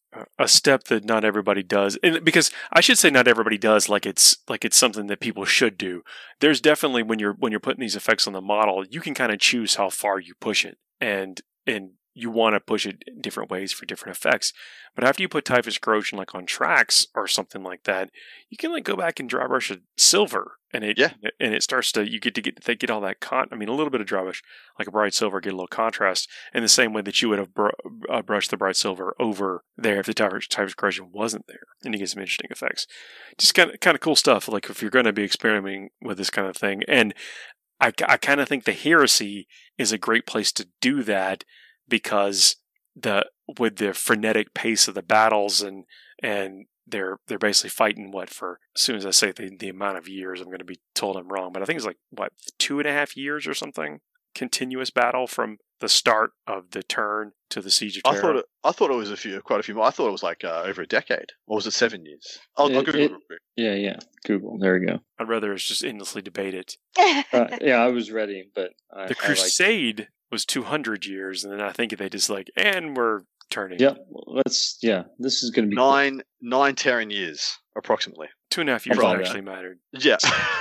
A step that not everybody does, and because I should say not everybody does, like it's like it's something that people should do. There's definitely when you're when you're putting these effects on the model, you can kind of choose how far you push it, and and you want to push it in different ways for different effects. But after you put Typhus Corrosion like on tracks or something like that, you can like go back and dry brush a silver, and it Yeah. and it starts to you get to get they get all that con. I mean, a little bit of dry brush like a bright silver, get a little contrast in the same way that you would have br- uh, brushed the bright silver over there if the Typhus, Typhus Corrosion wasn't there, and you get some interesting effects. Just kind of kind of cool stuff. Like if you're going to be experimenting with this kind of thing, and I I kind of think the Heresy is a great place to do that. Because the with the frenetic pace of the battles and and they're they're basically fighting what for as soon as I say the, the amount of years I'm going to be told I'm wrong, but I think it's like what two and a half years or something continuous battle from the start of the turn to the Siege of Terra. I thought it, I thought it was a few quite a few more. I thought it was like uh, over a decade, or was it seven years? I'll, I'll It- Google it- it real quick. Yeah, yeah. Google. There we go. I'd rather it's just endlessly debated. Uh, yeah, I was ready, but I, The I like. Crusade was two hundred years, and then I think they just like and we're turning. Yep. Well, let's. Yeah, this is going to be Nine nine Terran years approximately. Two and a half years About that that. actually mattered. Yeah.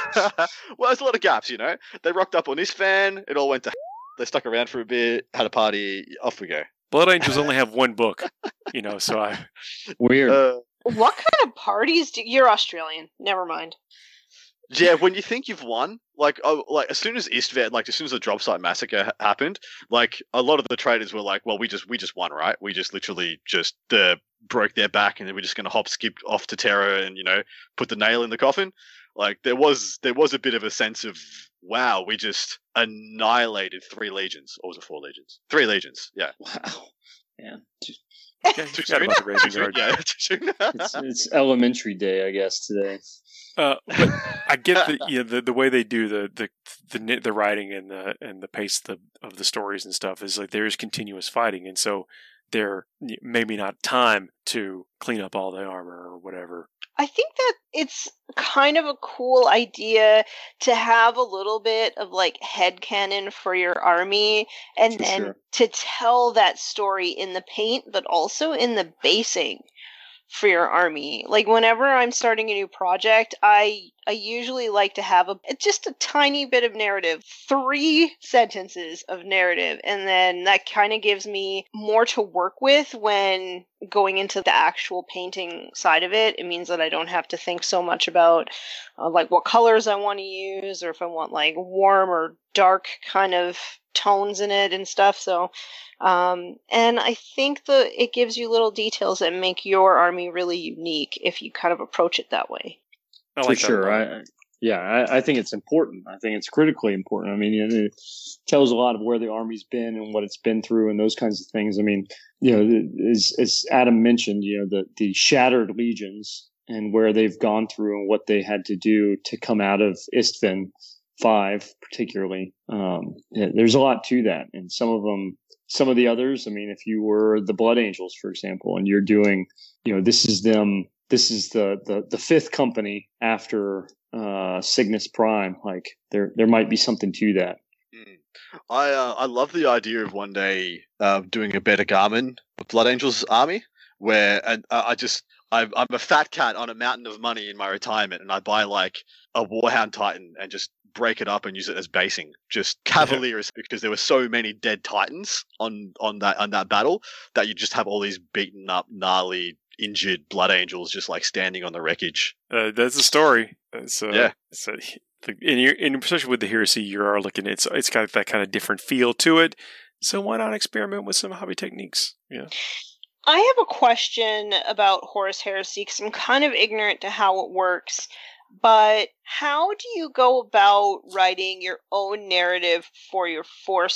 Well, there's a lot of gaps, you know. They rocked up on this fan. It all went to. They stuck around for a bit, had a party. Off we go. Blood Angels only have one book, you know, so I weird. Uh, What kind of parties do you're Australian? Never mind. yeah, when you think you've won, like, oh, like as soon as Istvan, like as soon as the drop site massacre ha- happened, like a lot of the traders were like, "Well, we just we just won, right? We just literally just uh, broke their back, and then we're just going to hop skip off to Terra and you know put the nail in the coffin." Like there was there was a bit of a sense of wow, we just annihilated three legions, or was it four legions? Three legions, yeah. Wow. Man, yeah, Too forgot soon? about the Too Raging soon? Guard. Yeah, too soon. it's, it's elementary day, I guess, today. Uh, but I get the, you know, the the way they do the the the, knit- the writing and the and the pace of the, of the stories and stuff is like there is continuous fighting, and so there maybe not time to clean up all the armor or whatever. I think that it's kind of a cool idea to have a little bit of like headcanon for your army and For then sure. to tell that story in the paint, but also in the basing for your army. Like whenever I'm starting a new project, I I usually like to have a just a tiny bit of narrative, three sentences of narrative, and then that kind of gives me more to work with when going into the actual painting side of it. It means that I don't have to think so much about uh, like what colors I want to use or if I want like warm or dark kind of tones in it and stuff. So um and I think that it gives you little details that make your army really unique if you kind of approach it that way. I For like that a sure. lot. I, I- yeah, I, I think it's important. I think it's critically important. I mean, it, it tells a lot of where the army's been and what it's been through and those kinds of things. I mean, you know, as, as Adam mentioned, you know, the, the shattered legions and where they've gone through and what they had to do to come out of Istvan five, particularly. Um, yeah, there's a lot to that. And some of them, some of the others, I mean, if you were the Blood Angels, for example, and you're doing, you know, this is them, this is the, the, the fifth company after uh, Cygnus Prime. Like there, there might be something to that. Mm. I uh, I love the idea of one day uh, doing a better Garmin Blood Angels army where and uh, I just I'm, I'm a fat cat on a mountain of money in my retirement and I buy like a Warhound Titan and just break it up and use it as basing, just Cavaliers because there were so many dead Titans on on that on that battle that you just have all these beaten up, gnarly, injured Blood Angels just like standing on the wreckage. Uh, that's the story. So Yeah. So the, and, you're, and especially with the Heresy, you are looking. It's it's got that kind of different feel to it. So why not experiment with some hobby techniques? Yeah. I have a question about Horus Heresy because I'm kind of ignorant to how it works. But how do you go about writing your own narrative for your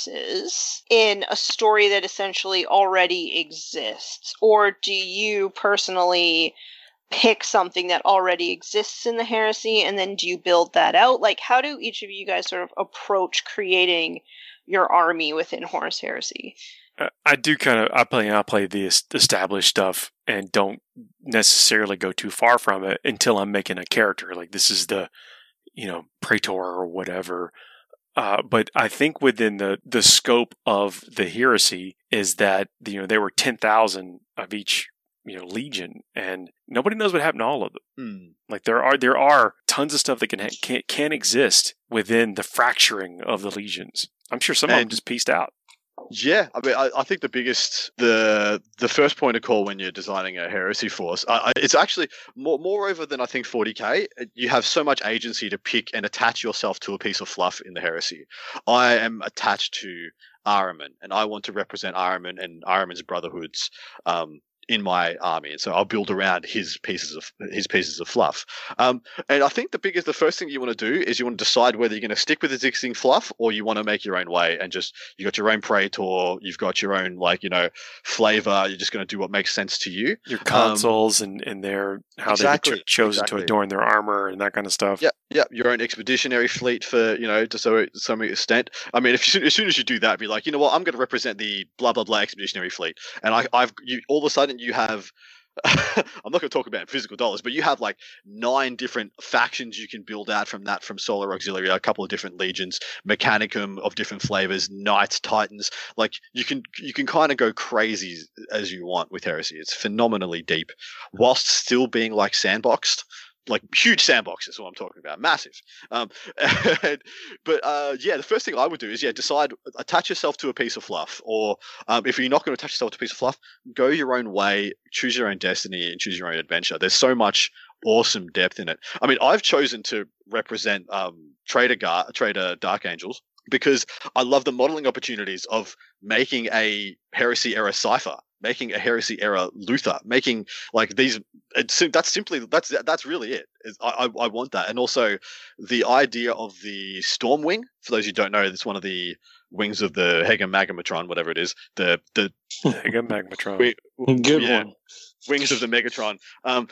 forces in a story that essentially already exists? Or do you personally pick something that already exists in the Heresy and then do you build that out? Like, how do each of you guys sort of approach creating your army within Horus Heresy? I do kind of, I play, I play the established stuff and don't necessarily go too far from it until I'm making a character. Like this is the, you know, Praetor or whatever. Uh, but I think within the, the scope of the Heresy is that, you know, there were ten thousand of each, you know, legion, and nobody knows what happened to all of them. Mm. Like there are, there are tons of stuff that can, can, can exist within the fracturing of the legions. I'm sure some and- of them just pieced out. Yeah, I mean, I, I think the biggest, the the first point of call when you're designing a heresy force, I, I, it's actually more moreover than I think forty K. You have so much agency to pick and attach yourself to a piece of fluff in the heresy. I am attached to Ahriman, and I want to represent Ahriman and Ahriman's brotherhoods um, in my army, and so I'll build around his pieces of his pieces of fluff. Um, and I think the biggest, the first thing you want to do is you want to decide whether you're going to stick with existing fluff or you want to make your own way and just you got your own Praetor, you've got your own like you know flavor. You're just going to do what makes sense to you. Your consoles um, and and their how exactly, they get chosen exactly. to adorn their armor and that kind of stuff. Yeah, yeah. Your own expeditionary fleet for you know to so to some extent. I mean, if you, as soon as you do that, be like, you know what, I'm going to represent the blah blah blah expeditionary fleet, and I, I've you all of a sudden you have. I'm not going to talk about physical dollars, but you have like nine different factions you can build out from that, from Solar Auxiliary, a couple of different legions, Mechanicum of different flavors, Knights, Titans. Like you can you can kind of go crazy as you want with Heresy. It's phenomenally deep, whilst still being like sandboxed. Like huge sandboxes is what I'm talking about, massive. Um, and, but uh, yeah, the first thing I would do is yeah, decide attach yourself to a piece of fluff, or um, if you're not going to attach yourself to a piece of fluff, go your own way, choose your own destiny, and choose your own adventure. There's so much awesome depth in it. I mean, I've chosen to represent um, Trader Gar- Trader Dark Angels because I love the modeling opportunities of making a Heresy era cipher. Making a Heresy era Luther, making like these. It's, that's simply that's that's really it. I, I I want that, and also the idea of the Stormwing. For those who don't know, it's one of the wings of the Hega-Magamatron, whatever it is. The the Hega-Magamatron. We, Good yeah, one. Wings of the Megatron. Um,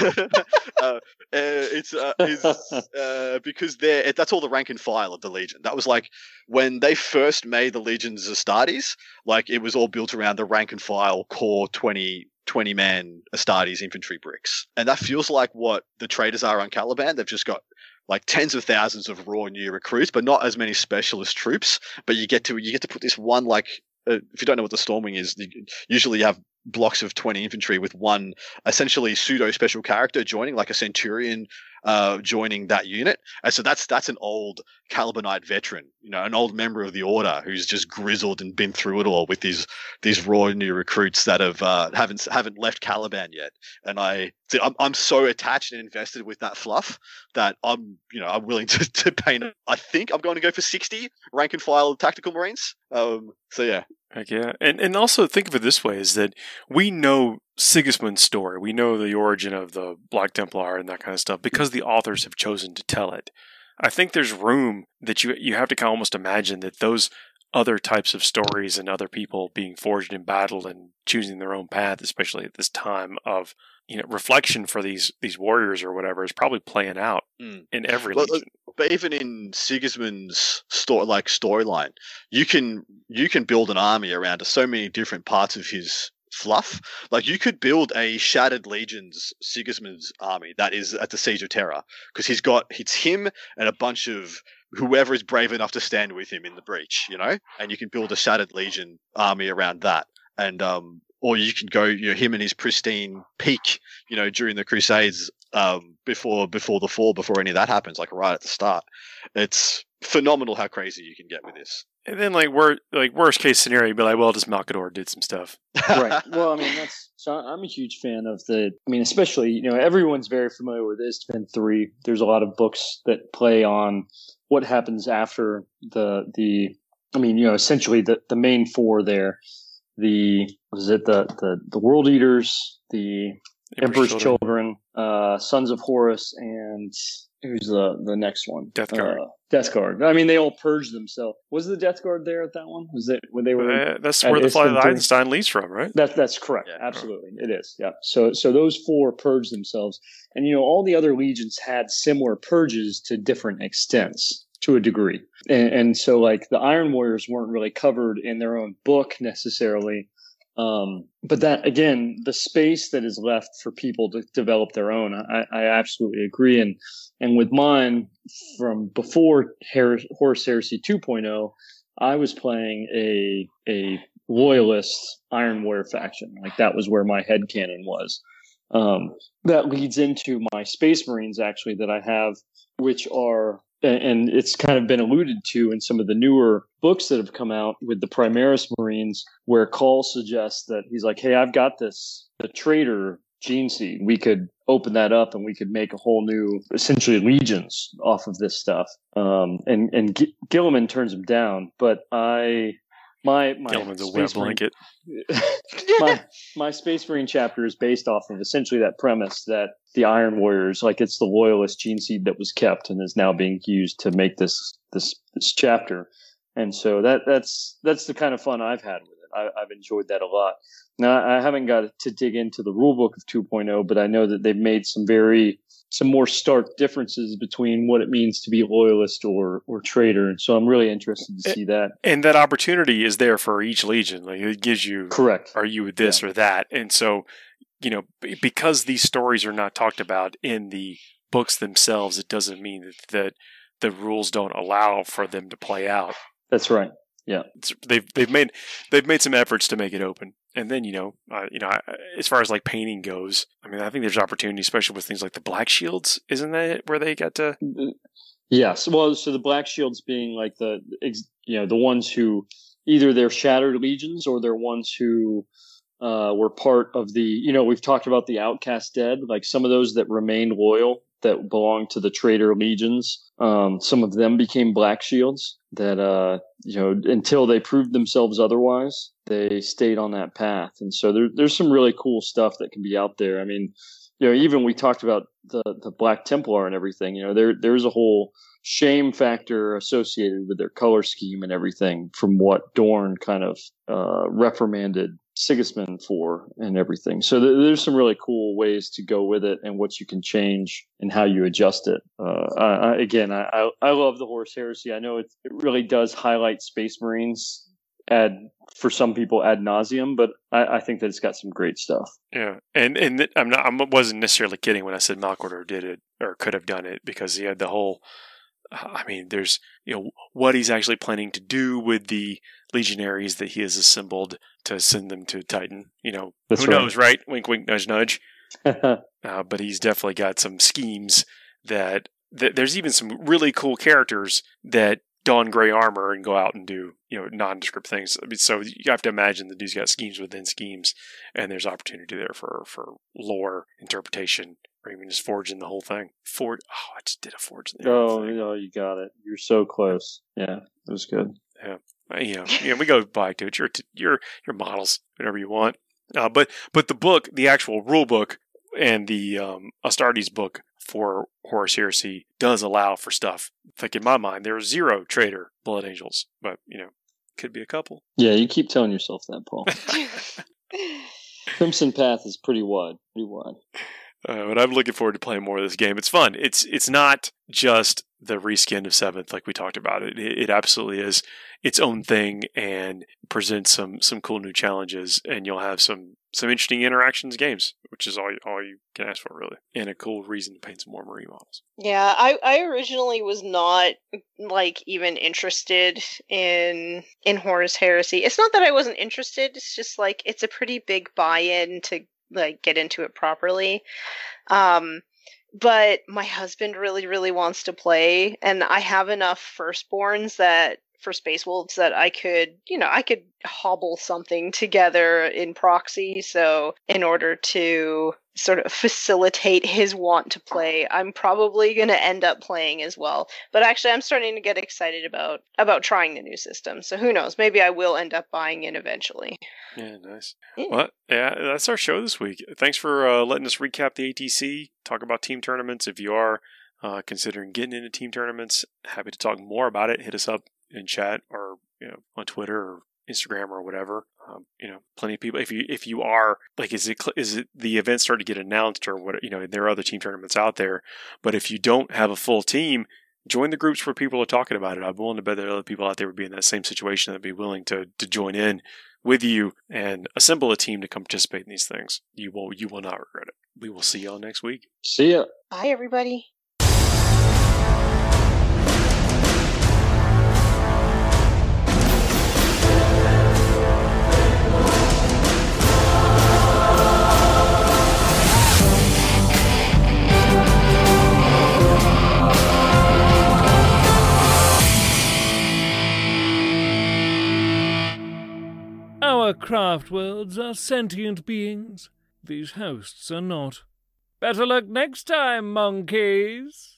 uh, it's uh, is uh, because they're that's all the rank and file of the Legion. That was like when they first made the Legions Astartes. Like it was all built around the rank and file core twenty, twenty man Astartes infantry bricks, and that feels like what the traders are on Caliban. They've just got like tens of thousands of raw new recruits, but not as many specialist troops. But you get to you get to put this one like. Uh, if you don't know what the Stormwing is, you, usually you have blocks of twenty infantry with one essentially pseudo special character joining, like a Centurion uh, joining that unit. And so that's that's an old Calibanite veteran, you know, an old member of the Order who's just grizzled and been through it all with these these raw new recruits that have uh, haven't haven't left Caliban yet. And I, so I'm I'm so attached and invested with that fluff that I'm you know I'm willing to to paint. I think I'm going to go for sixty rank and file tactical Marines. Um, so yeah. Heck yeah. And and also think of it this way, is that we know Sigismund's story. We know the origin of the Black Templar and that kind of stuff because the authors have chosen to tell it. I think there's room that you you have to kind of almost imagine that those other types of stories and other people being forged in battle and choosing their own path, especially at this time of you know reflection for these these warriors or whatever, is probably playing out mm. in every well, legion. But even in Sigismund's story, like storyline, you can you can build an army around so many different parts of his fluff. Like you could build a Shattered Legions Sigismund's army that is at the Siege of Terra, because he's got it's him and a bunch of whoever is brave enough to stand with him in the breach, you know, and you can build a Shattered Legion army around that. And um, or you can go, you know, him and his pristine peak, you know, during the Crusades, um, before before the fall, before any of that happens, like right at the start. It's phenomenal how crazy you can get with this. And then, like, wor- like worst case scenario, you'd be like, well, just Malkador did some stuff. Right. Well, I mean, that's so. I'm a huge fan of the. I mean, especially you know, everyone's very familiar with Istvan three. There's a lot of books that play on what happens after the the. I mean, you know, essentially the the main four there. the was it the the, the World Eaters, the Emperor's Emperor's Children. Children, uh, Sons of Horus, and who's the the next one? Death Guard. Uh, Death Guard. I mean, they all purged themselves. Was the Death Guard there at that one? Was it when they were? Uh, that's at where the Flight of the Isstvan three? Einstein leads from, right? That that's correct. Yeah. Absolutely, it is. Yeah. So so those four purged themselves, and you know all the other legions had similar purges to different extents to a degree, and, and so like the Iron Warriors weren't really covered in their own book necessarily. Um, but that again, the space that is left for people to develop their own, I, I absolutely agree. And and with mine from before Her- Horus Heresy two point oh, I was playing a a loyalist Iron Warrior faction. Like that was where my headcanon was. Um, that leads into my Space Marines actually that I have, which are, and it's kind of been alluded to in some of the newer books that have come out with the Primaris Marines, where Call suggests that he's like, hey, I've got this, the traitor gene seed. We could open that up and we could make a whole new, essentially legions off of this stuff. Um, and, and G- Gilliman turns him down, but I, my, my Gilliman's a web Space Marine- blanket. my my Space Marine chapter is based off of essentially that premise that the Iron Warriors, like it's the loyalist gene seed that was kept and is now being used to make this this this chapter. And so that that's that's the kind of fun I've had with it. I, I've enjoyed that a lot. Now I haven't got to dig into the rulebook of two point oh, but I know that they've made some very some more stark differences between what it means to be loyalist or or traitor. And so I'm really interested to see that. And that opportunity is there for each legion. Like it gives you, Correct. are you with this Yeah. or that? And so, you know, b- because these stories are not talked about in the books themselves, it doesn't mean that, that the rules don't allow for them to play out. That's right. It's, they've they've made they've made some efforts to make it open. And then you know, uh, you know, I- as far as like painting goes, I mean, I think there's opportunity, especially with things like the Black Shields. Isn't that where they got to? Yes. Well, so the Black Shields being like the, ex- you know, the ones who either they're shattered legions or they're ones who uh, were part of the, you know, we've talked about the outcast dead, like some of those that remained loyal that belonged to the traitor legions. Um, some of them became Black Shields that, uh, you know, until they proved themselves otherwise, they stayed on that path. And so there, there's some really cool stuff that can be out there. I mean, you know, even we talked about the, the Black Templar and everything, you know, there, there's a whole shame factor associated with their color scheme and everything from what Dorn kind of, uh, reprimanded Sigismund for and everything. So th- there's some really cool ways to go with it and what you can change and how you adjust it. Uh, I, I, again, I, I, I love the Horus Heresy. I know it, it really does highlight Space Marines ad for some people ad nauseum, but I, I think that it's got some great stuff. Yeah, and and th- I'm not I wasn't necessarily kidding when I said Malkorder did it or could have done it, because he had the whole. I mean, there's you know what he's actually planning to do with the legionaries that he has assembled to send them to Titan. You know, That's who right. knows, right? Wink, wink, nudge, nudge. Uh, but he's definitely got some schemes that, that there's even some really cool characters that don gray armor and go out and do, you know, nondescript things. I mean, so you have to imagine the dude's got schemes within schemes, and there's opportunity there for, for lore interpretation, or even just forging the whole thing. Forge. Oh, I just did a forge. In the Oh, thing. no, you got it. You're so close. Yeah, it was good. Uh, You know, yeah, we go back to it. Your your your models, whatever you want. Uh, but but the book, the actual rule book, and the um, Astartes book for Horus Heresy does allow for stuff. Like in my mind, there are zero traitor blood angels, but you know, could be a couple. Yeah, you keep telling yourself that, Paul. Crimson Path is pretty wide. Pretty wide. Uh, but I'm looking forward to playing more of this game. It's fun. It's it's not just the reskin of Seventh like we talked about. It it, it absolutely is its own thing and presents some some cool new challenges. And you'll have some some interesting interactions games, which is all all you can ask for really, and a cool reason to paint some more Marine models. Yeah, I, I originally was not like even interested in in Horus Heresy. It's not that I wasn't interested. It's just like it's a pretty big buy-in to like get into it properly. Um, but my husband really, really wants to play, and I have enough firstborns that for Space Wolves that I could, you know, I could hobble something together in proxy. So in order to sort of facilitate his want to play, I'm probably going to end up playing as well. But actually, I'm starting to get excited about about trying the new system. So who knows? Maybe I will end up buying it eventually. Yeah, nice. Yeah. Well, yeah, that's our show this week. Thanks for uh, letting us recap the A T C, talk about team tournaments. If you are uh, considering getting into team tournaments, happy to talk more about it. Hit us up in chat or you know on Twitter or Instagram or whatever. Um, you know, plenty of people. If you if you are like, is it is it the event starting to get announced or what? You know, there are other team tournaments out there. But if you don't have a full team, join the groups where people are talking about it. I'm willing to bet there are other people out there would be in that same situation that'd be willing to to join in with you and assemble a team to come participate in these things. You will you will not regret it. We will see y'all next week. See ya. Bye, everybody. Our craft worlds are sentient beings. These hosts are not. Better luck next time, monkeys!